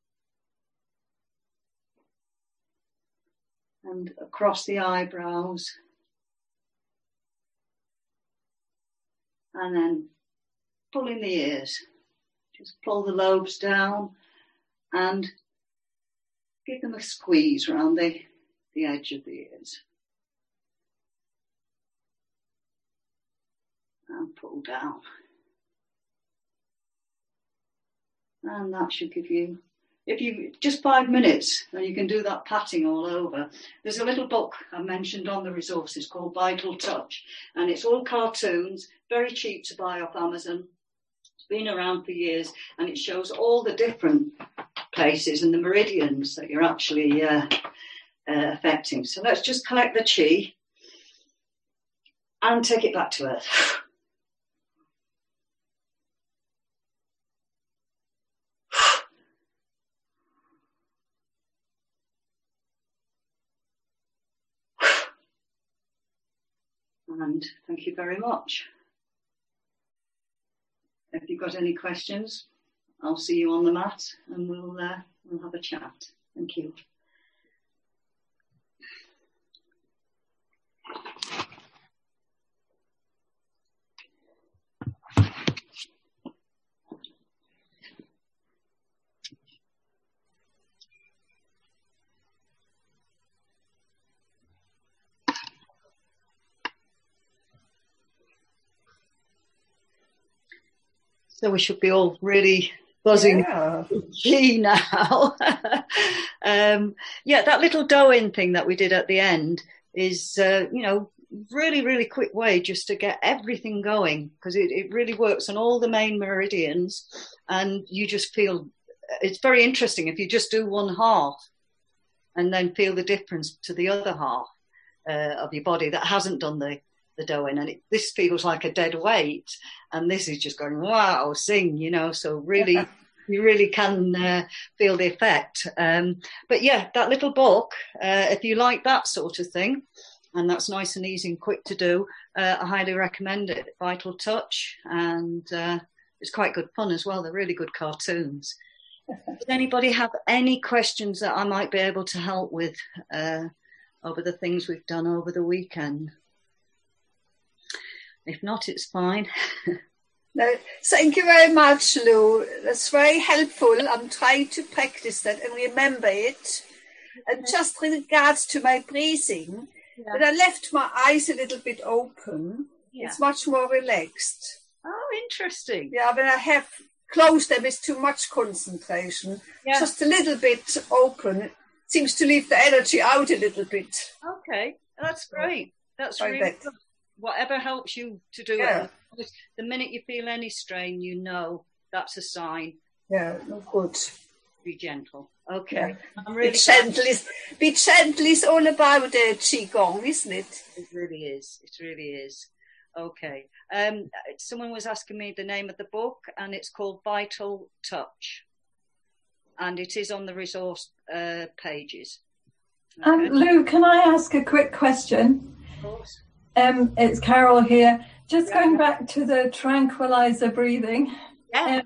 and across the eyebrows, and then pulling the ears. Just pull the lobes down and give them a squeeze around the edge of the ears. And pull down. And that should give you, if you just 5 minutes, and you can do that patting all over. There's a little book I mentioned on the resources called Vital Touch, and it's all cartoons, very cheap to buy off Amazon. Been around for years, and it shows all the different places and the meridians that you're actually affecting. So let's just collect the chi and take it back to earth. And thank you very much. If you've got any questions, I'll see you on the mat, and we'll have a chat. Thank you. So we should be all really buzzing chi now. That little dough-in thing that we did at the end is, really, really quick way just to get everything going, because it really works on all the main meridians, and you just feel, it's very interesting if you just do one half and then feel the difference to the other half of your body that hasn't done the dough-in, and this feels like a dead weight, and this is just going, wow, sing, so really You really can feel the effect. But yeah, that little book, if you like that sort of thing, and that's nice and easy and quick to do, I highly recommend it. Vital Touch, and it's quite good fun as well. They're really good cartoons. Does anybody have any questions that I might be able to help with over the things we've done over the weekend? If not, it's fine. No, thank you very much, Lou. That's very helpful. I'm trying to practice that and remember it. And just in regards to my breathing, when I left my eyes a little bit open, it's much more relaxed. Oh, interesting. Yeah, when I have closed them, it's too much concentration. Yeah. Just a little bit open. It seems to leave the energy out a little bit. Okay, that's great. That's really good. Whatever helps you to do it. The minute you feel any strain, you know that's a sign. Yeah, no good. Be gentle. Okay. Yeah. I'm really be gentle is all about Qigong, isn't it? It really is. It really is. Okay. Someone was asking me the name of the book, and it's called Vital Touch. And it is on the resource pages. Okay. Lou, can I ask a quick question? Of course. It's Carol here. Just going back to the tranquilizer breathing. Yeah.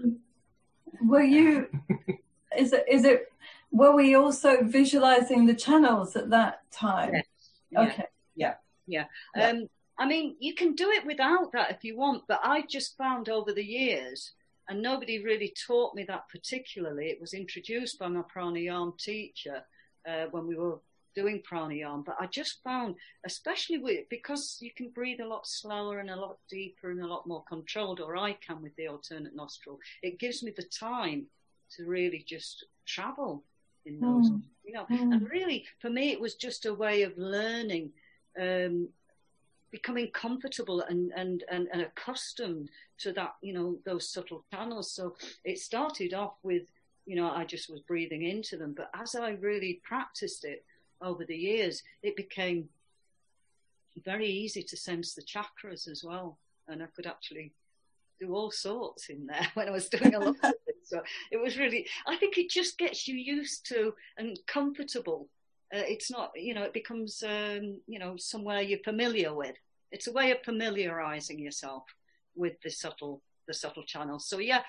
Were we also visualizing the channels at that time? Yes. Okay. Yeah. I mean, you can do it without that if you want, but I just found over the years, and nobody really taught me that particularly. It was introduced by my pranayama teacher when we were doing pranayama, but I just found, especially because you can breathe a lot slower and a lot deeper and a lot more controlled, or I can with the alternate nostril, it gives me the time to really just travel in those, and really for me it was just a way of learning, becoming comfortable and accustomed to that, those subtle channels. So it started off with, I just was breathing into them, but as I really practiced it over the years, it became very easy to sense the chakras as well. And I could actually do all sorts in there when I was doing a lot of it. So it was really, I think it just gets you used to and comfortable. It's not, it becomes, somewhere you're familiar with. It's a way of familiarizing yourself with the subtle channels. So yeah,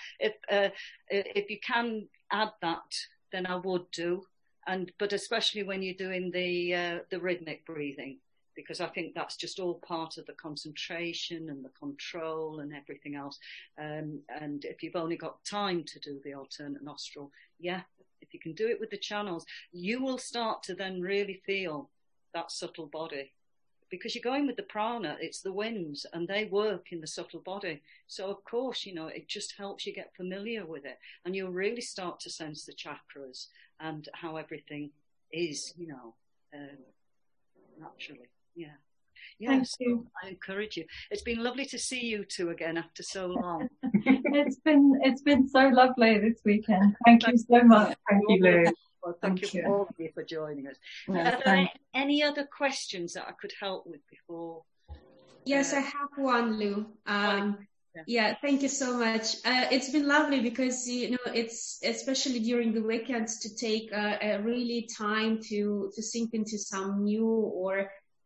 if you can add that, then I would do. But especially when you're doing the rhythmic breathing, because I think that's just all part of the concentration and the control and everything else. And if you've only got time to do the alternate nostril, if you can do it with the channels, you will start to then really feel that subtle body. Because you're going with the prana, it's the winds, and they work in the subtle body. So, of course, it just helps you get familiar with it. And you'll really start to sense the chakras and how everything is, naturally. Yeah. Thank you. I encourage you. It's been lovely to see you two again after so long. It's been so lovely this weekend. Thank you so much. Thank you, Lou. Well, thank you all of you for joining us. Are there any other questions that I could help with before? Yes, I have one, Lou. Thank you so much. It's been lovely because, it's especially during the weekends to take a really time to sink into some new or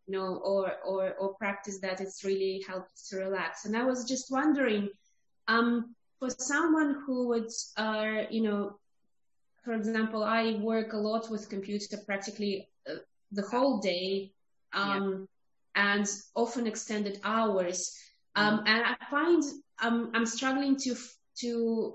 practice that it's really helped to relax. And I was just wondering, for someone who would, for example, I work a lot with computer practically the whole day, and often extended hours. And I find I'm struggling to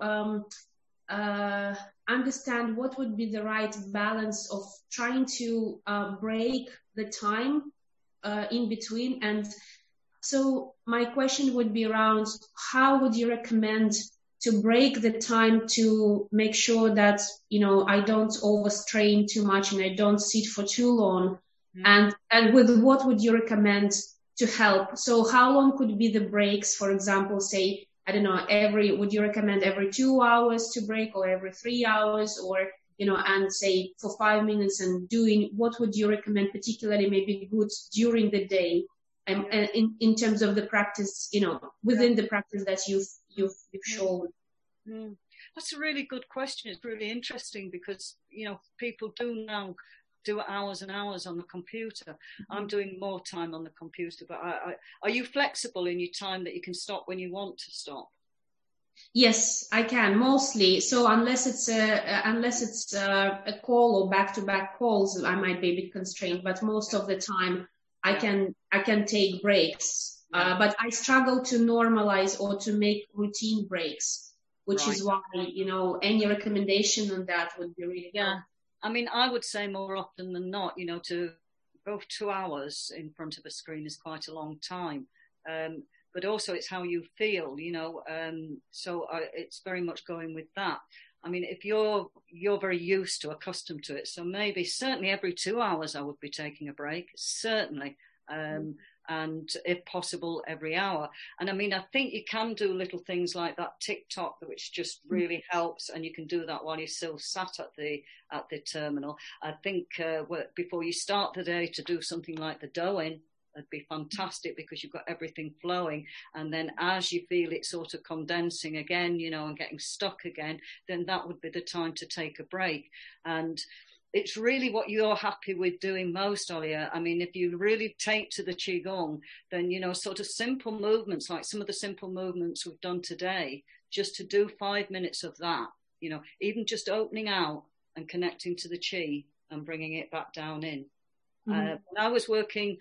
understand what would be the right balance of trying to break the time in between. And so my question would be around, how would you recommend to break the time to make sure that, I don't overstrain too much and I don't sit for too long? And with what would you recommend to help? So how long could be the breaks? For example, say, I don't know, would you recommend every 2 hours to break, or every 3 hours, or, and say for 5 minutes, and what would you recommend particularly maybe good during the day, and in terms of the practice, within the practice that you've shown? That's a really good question. It's really interesting because, you know, people do now do hours and hours on the computer. I'm doing more time on the computer, but are you flexible in your time that you can stop when you want to stop? Yes, I can mostly. So unless it's a call or back-to-back calls, I might be a bit constrained. But most of the time, I can take breaks. But I struggle to normalize or to make routine breaks, which is why, you know, any recommendation on that would be really good. I mean, I would say more often than not, you know, to go 2 hours in front of a screen is quite a long time. But also it's how you feel, you know, so it's very much going with that. I mean, if you're very used to, accustomed to it, so maybe certainly every 2 hours I would be taking a break, certainly, and if possible every hour. And I mean, I think you can do little things like that TikTok, which just really helps, and you can do that while you're still sat at the terminal. I think before you start the day, to do something like the Douyin, that'd be fantastic because you've got everything flowing. And then as you feel it sort of condensing again, you know, and getting stuck again, then that would be the time to take a break. And it's really what you're happy with doing most, Olia. I mean, if you really take to the Qigong, then, you know, sort of simple movements, like some of the simple movements we've done today, just to do 5 minutes of that, you know, even just opening out and connecting to the Qi and bringing it back down in. When I was working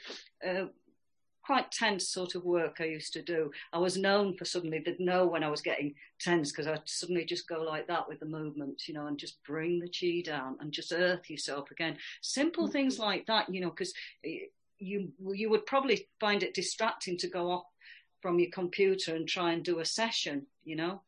quite tense sort of work I used to do, I was known for suddenly, they'd know when I was getting tense because I'd suddenly just go like that with the movement, you know, and just bring the Qi down and just earth yourself again. Simple things like that, you know, because you would probably find it distracting to go off from your computer and try and do a session, you know.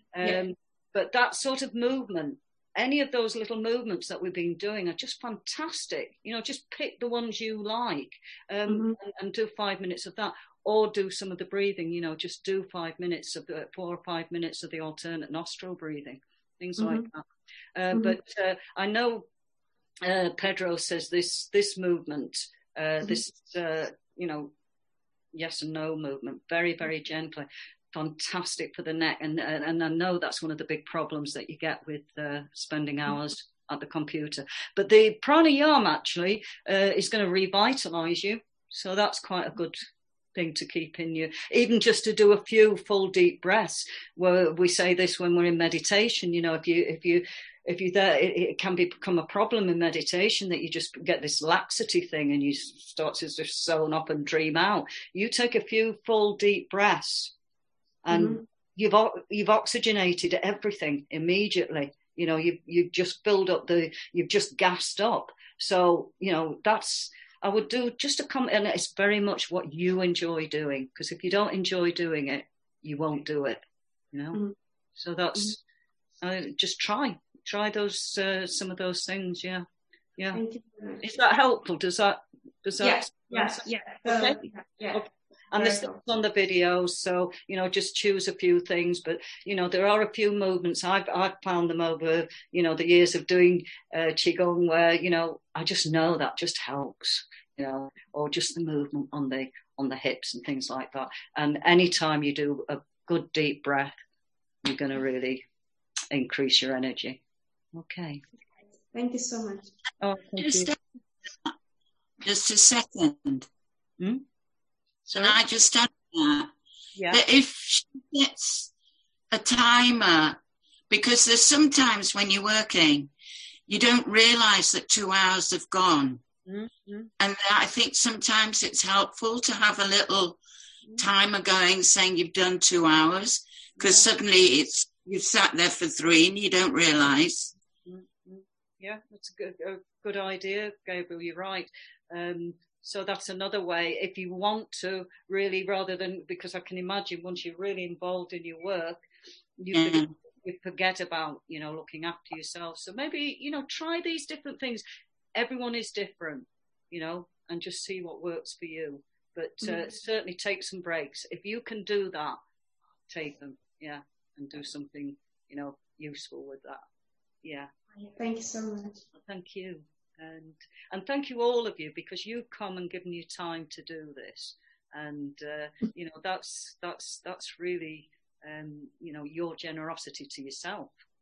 But that sort of movement, any of those little movements that we've been doing are just fantastic. You know, just pick the ones you like and do 5 minutes of that, or do some of the breathing, you know, just do 5 minutes of 4 or 5 minutes of the alternate nostril breathing, things like that. But I know Pedro says this movement, this, you know, yes and no movement, very, very gently. Fantastic for the neck, and I know that's one of the big problems that you get with spending hours at the computer. But the pranayama actually is going to revitalize you, so that's quite a good thing to keep in you. Even just to do a few full deep breaths. Where we say this when we're in meditation, you know, if you there, it can become a problem in meditation that you just get this laxity thing and you start to just zone up and dream out. You take a few full deep breaths, and you've oxygenated everything immediately. You know, you've just filled up you've just gassed up. So, you know, I would do just a comment, and it's very much what you enjoy doing. Because if you don't enjoy doing it, you won't do it, you know. So that's, just try those, some of those things. Yeah. Thank you. Is that helpful? Does that? Yes. Okay. Yeah. And this is on the videos, so, you know, just choose a few things. But, you know, there are a few movements. I've found them over, you know, the years of doing Qigong where, you know, I just know that just helps, you know, or just the movement on the hips and things like that. And anytime you do a good deep breath, you're going to really increase your energy. Okay. Thank you so much. Oh, thank you. Just a second. So I just add that if she gets a timer, because there's sometimes when you're working, you don't realise that 2 hours have gone. And I think sometimes it's helpful to have a little timer going saying you've done 2 hours, because suddenly you've sat there for 3 and you don't realise. Yeah, that's a good idea, Gabriel, you're right. So that's another way, if you want to really, rather than, because I can imagine once you're really involved in your work, you forget about, you know, looking after yourself. So maybe, you know, try these different things. Everyone is different, you know, and just see what works for you. But certainly take some breaks. If you can do that, take them, and do something, you know, useful with that. Yeah. Thank you so much. Thank you. And thank you all of you, because you've come and given you time to do this, and you know, that's really you know, your generosity to yourself,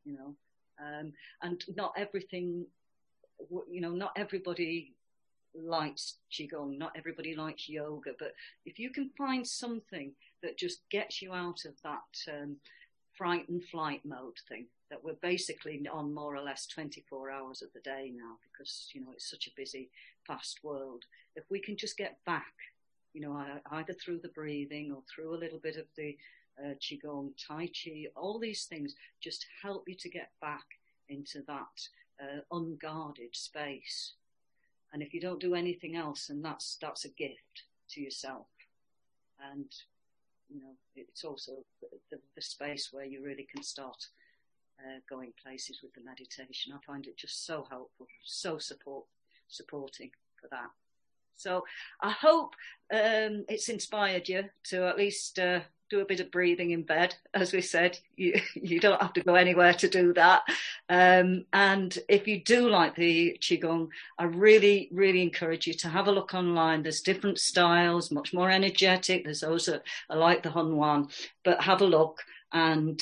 you know, and not everything, you know, not everybody likes Qigong, not everybody likes yoga, but if you can find something that just gets you out of that fright and flight mode thing, that we're basically on more or less 24 hours of the day now, because, you know, it's such a busy, fast world. If we can just get back, you know, either through the breathing or through a little bit of the Qigong, Tai Chi, all these things just help you to get back into that unguarded space. And if you don't do anything else, then that's a gift to yourself. And, you know, it's also the space where you really can start going places with the meditation. I find it just so helpful, so supporting for that. So I hope it's inspired you to at least do a bit of breathing in bed. As we said, you don't have to go anywhere to do that. And if you do like the Qigong, I really, really encourage you to have a look online. There's different styles, much more energetic. There's those that are like the Hunwan, but have a look and,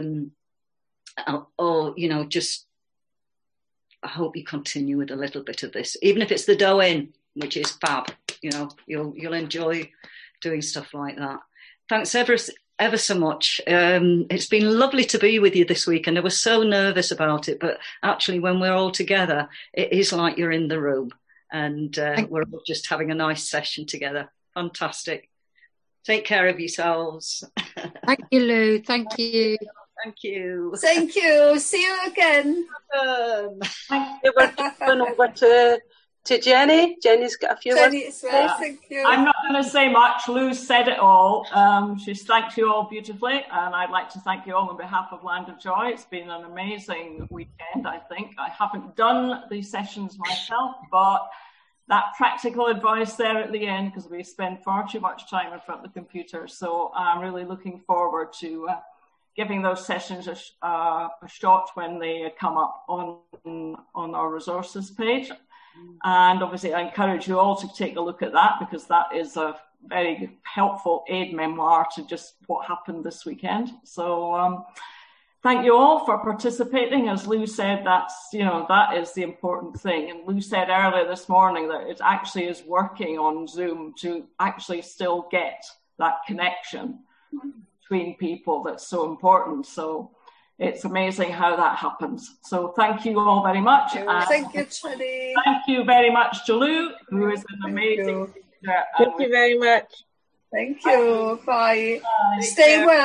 or, you know, just, I hope you continue with a little bit of this, even if it's the Douyin, which is fab. You know, you'll enjoy doing stuff like that. Thanks ever so much. It's been lovely to be with you this week, and I was so nervous about it, but actually when we're all together, it is like you're in the room, and we're all just having a nice session together. Fantastic. Take care of yourselves. Thank you, Lou. Thank you. Thank you. Thank you. See you again. Thank you. We're going over to Jenny. Jenny's got a few words. Jenny as well. Thank you. I'm not going to say much. Lou said it all. She's thanked you all beautifully, and I'd like to thank you all on behalf of Land of Joy. It's been an amazing weekend, I think. I haven't done these sessions myself, but that practical advice there at the end, because we spend far too much time in front of the computer. So I'm really looking forward to giving those sessions a shot when they come up on our resources page. And obviously I encourage you all to take a look at that, because that is a very helpful aid memoir to just what happened this weekend. So thank you all for participating. As Lou said, that is the important thing. And Lou said earlier this morning that it actually is working on Zoom to actually still get that connection between people that's so important. So it's amazing how that happens. So thank you all very much. Thank you, Jenny. Thank you very much to Lou, who is an amazing teacher. Thank you very much. Thank you. Bye. Stay well.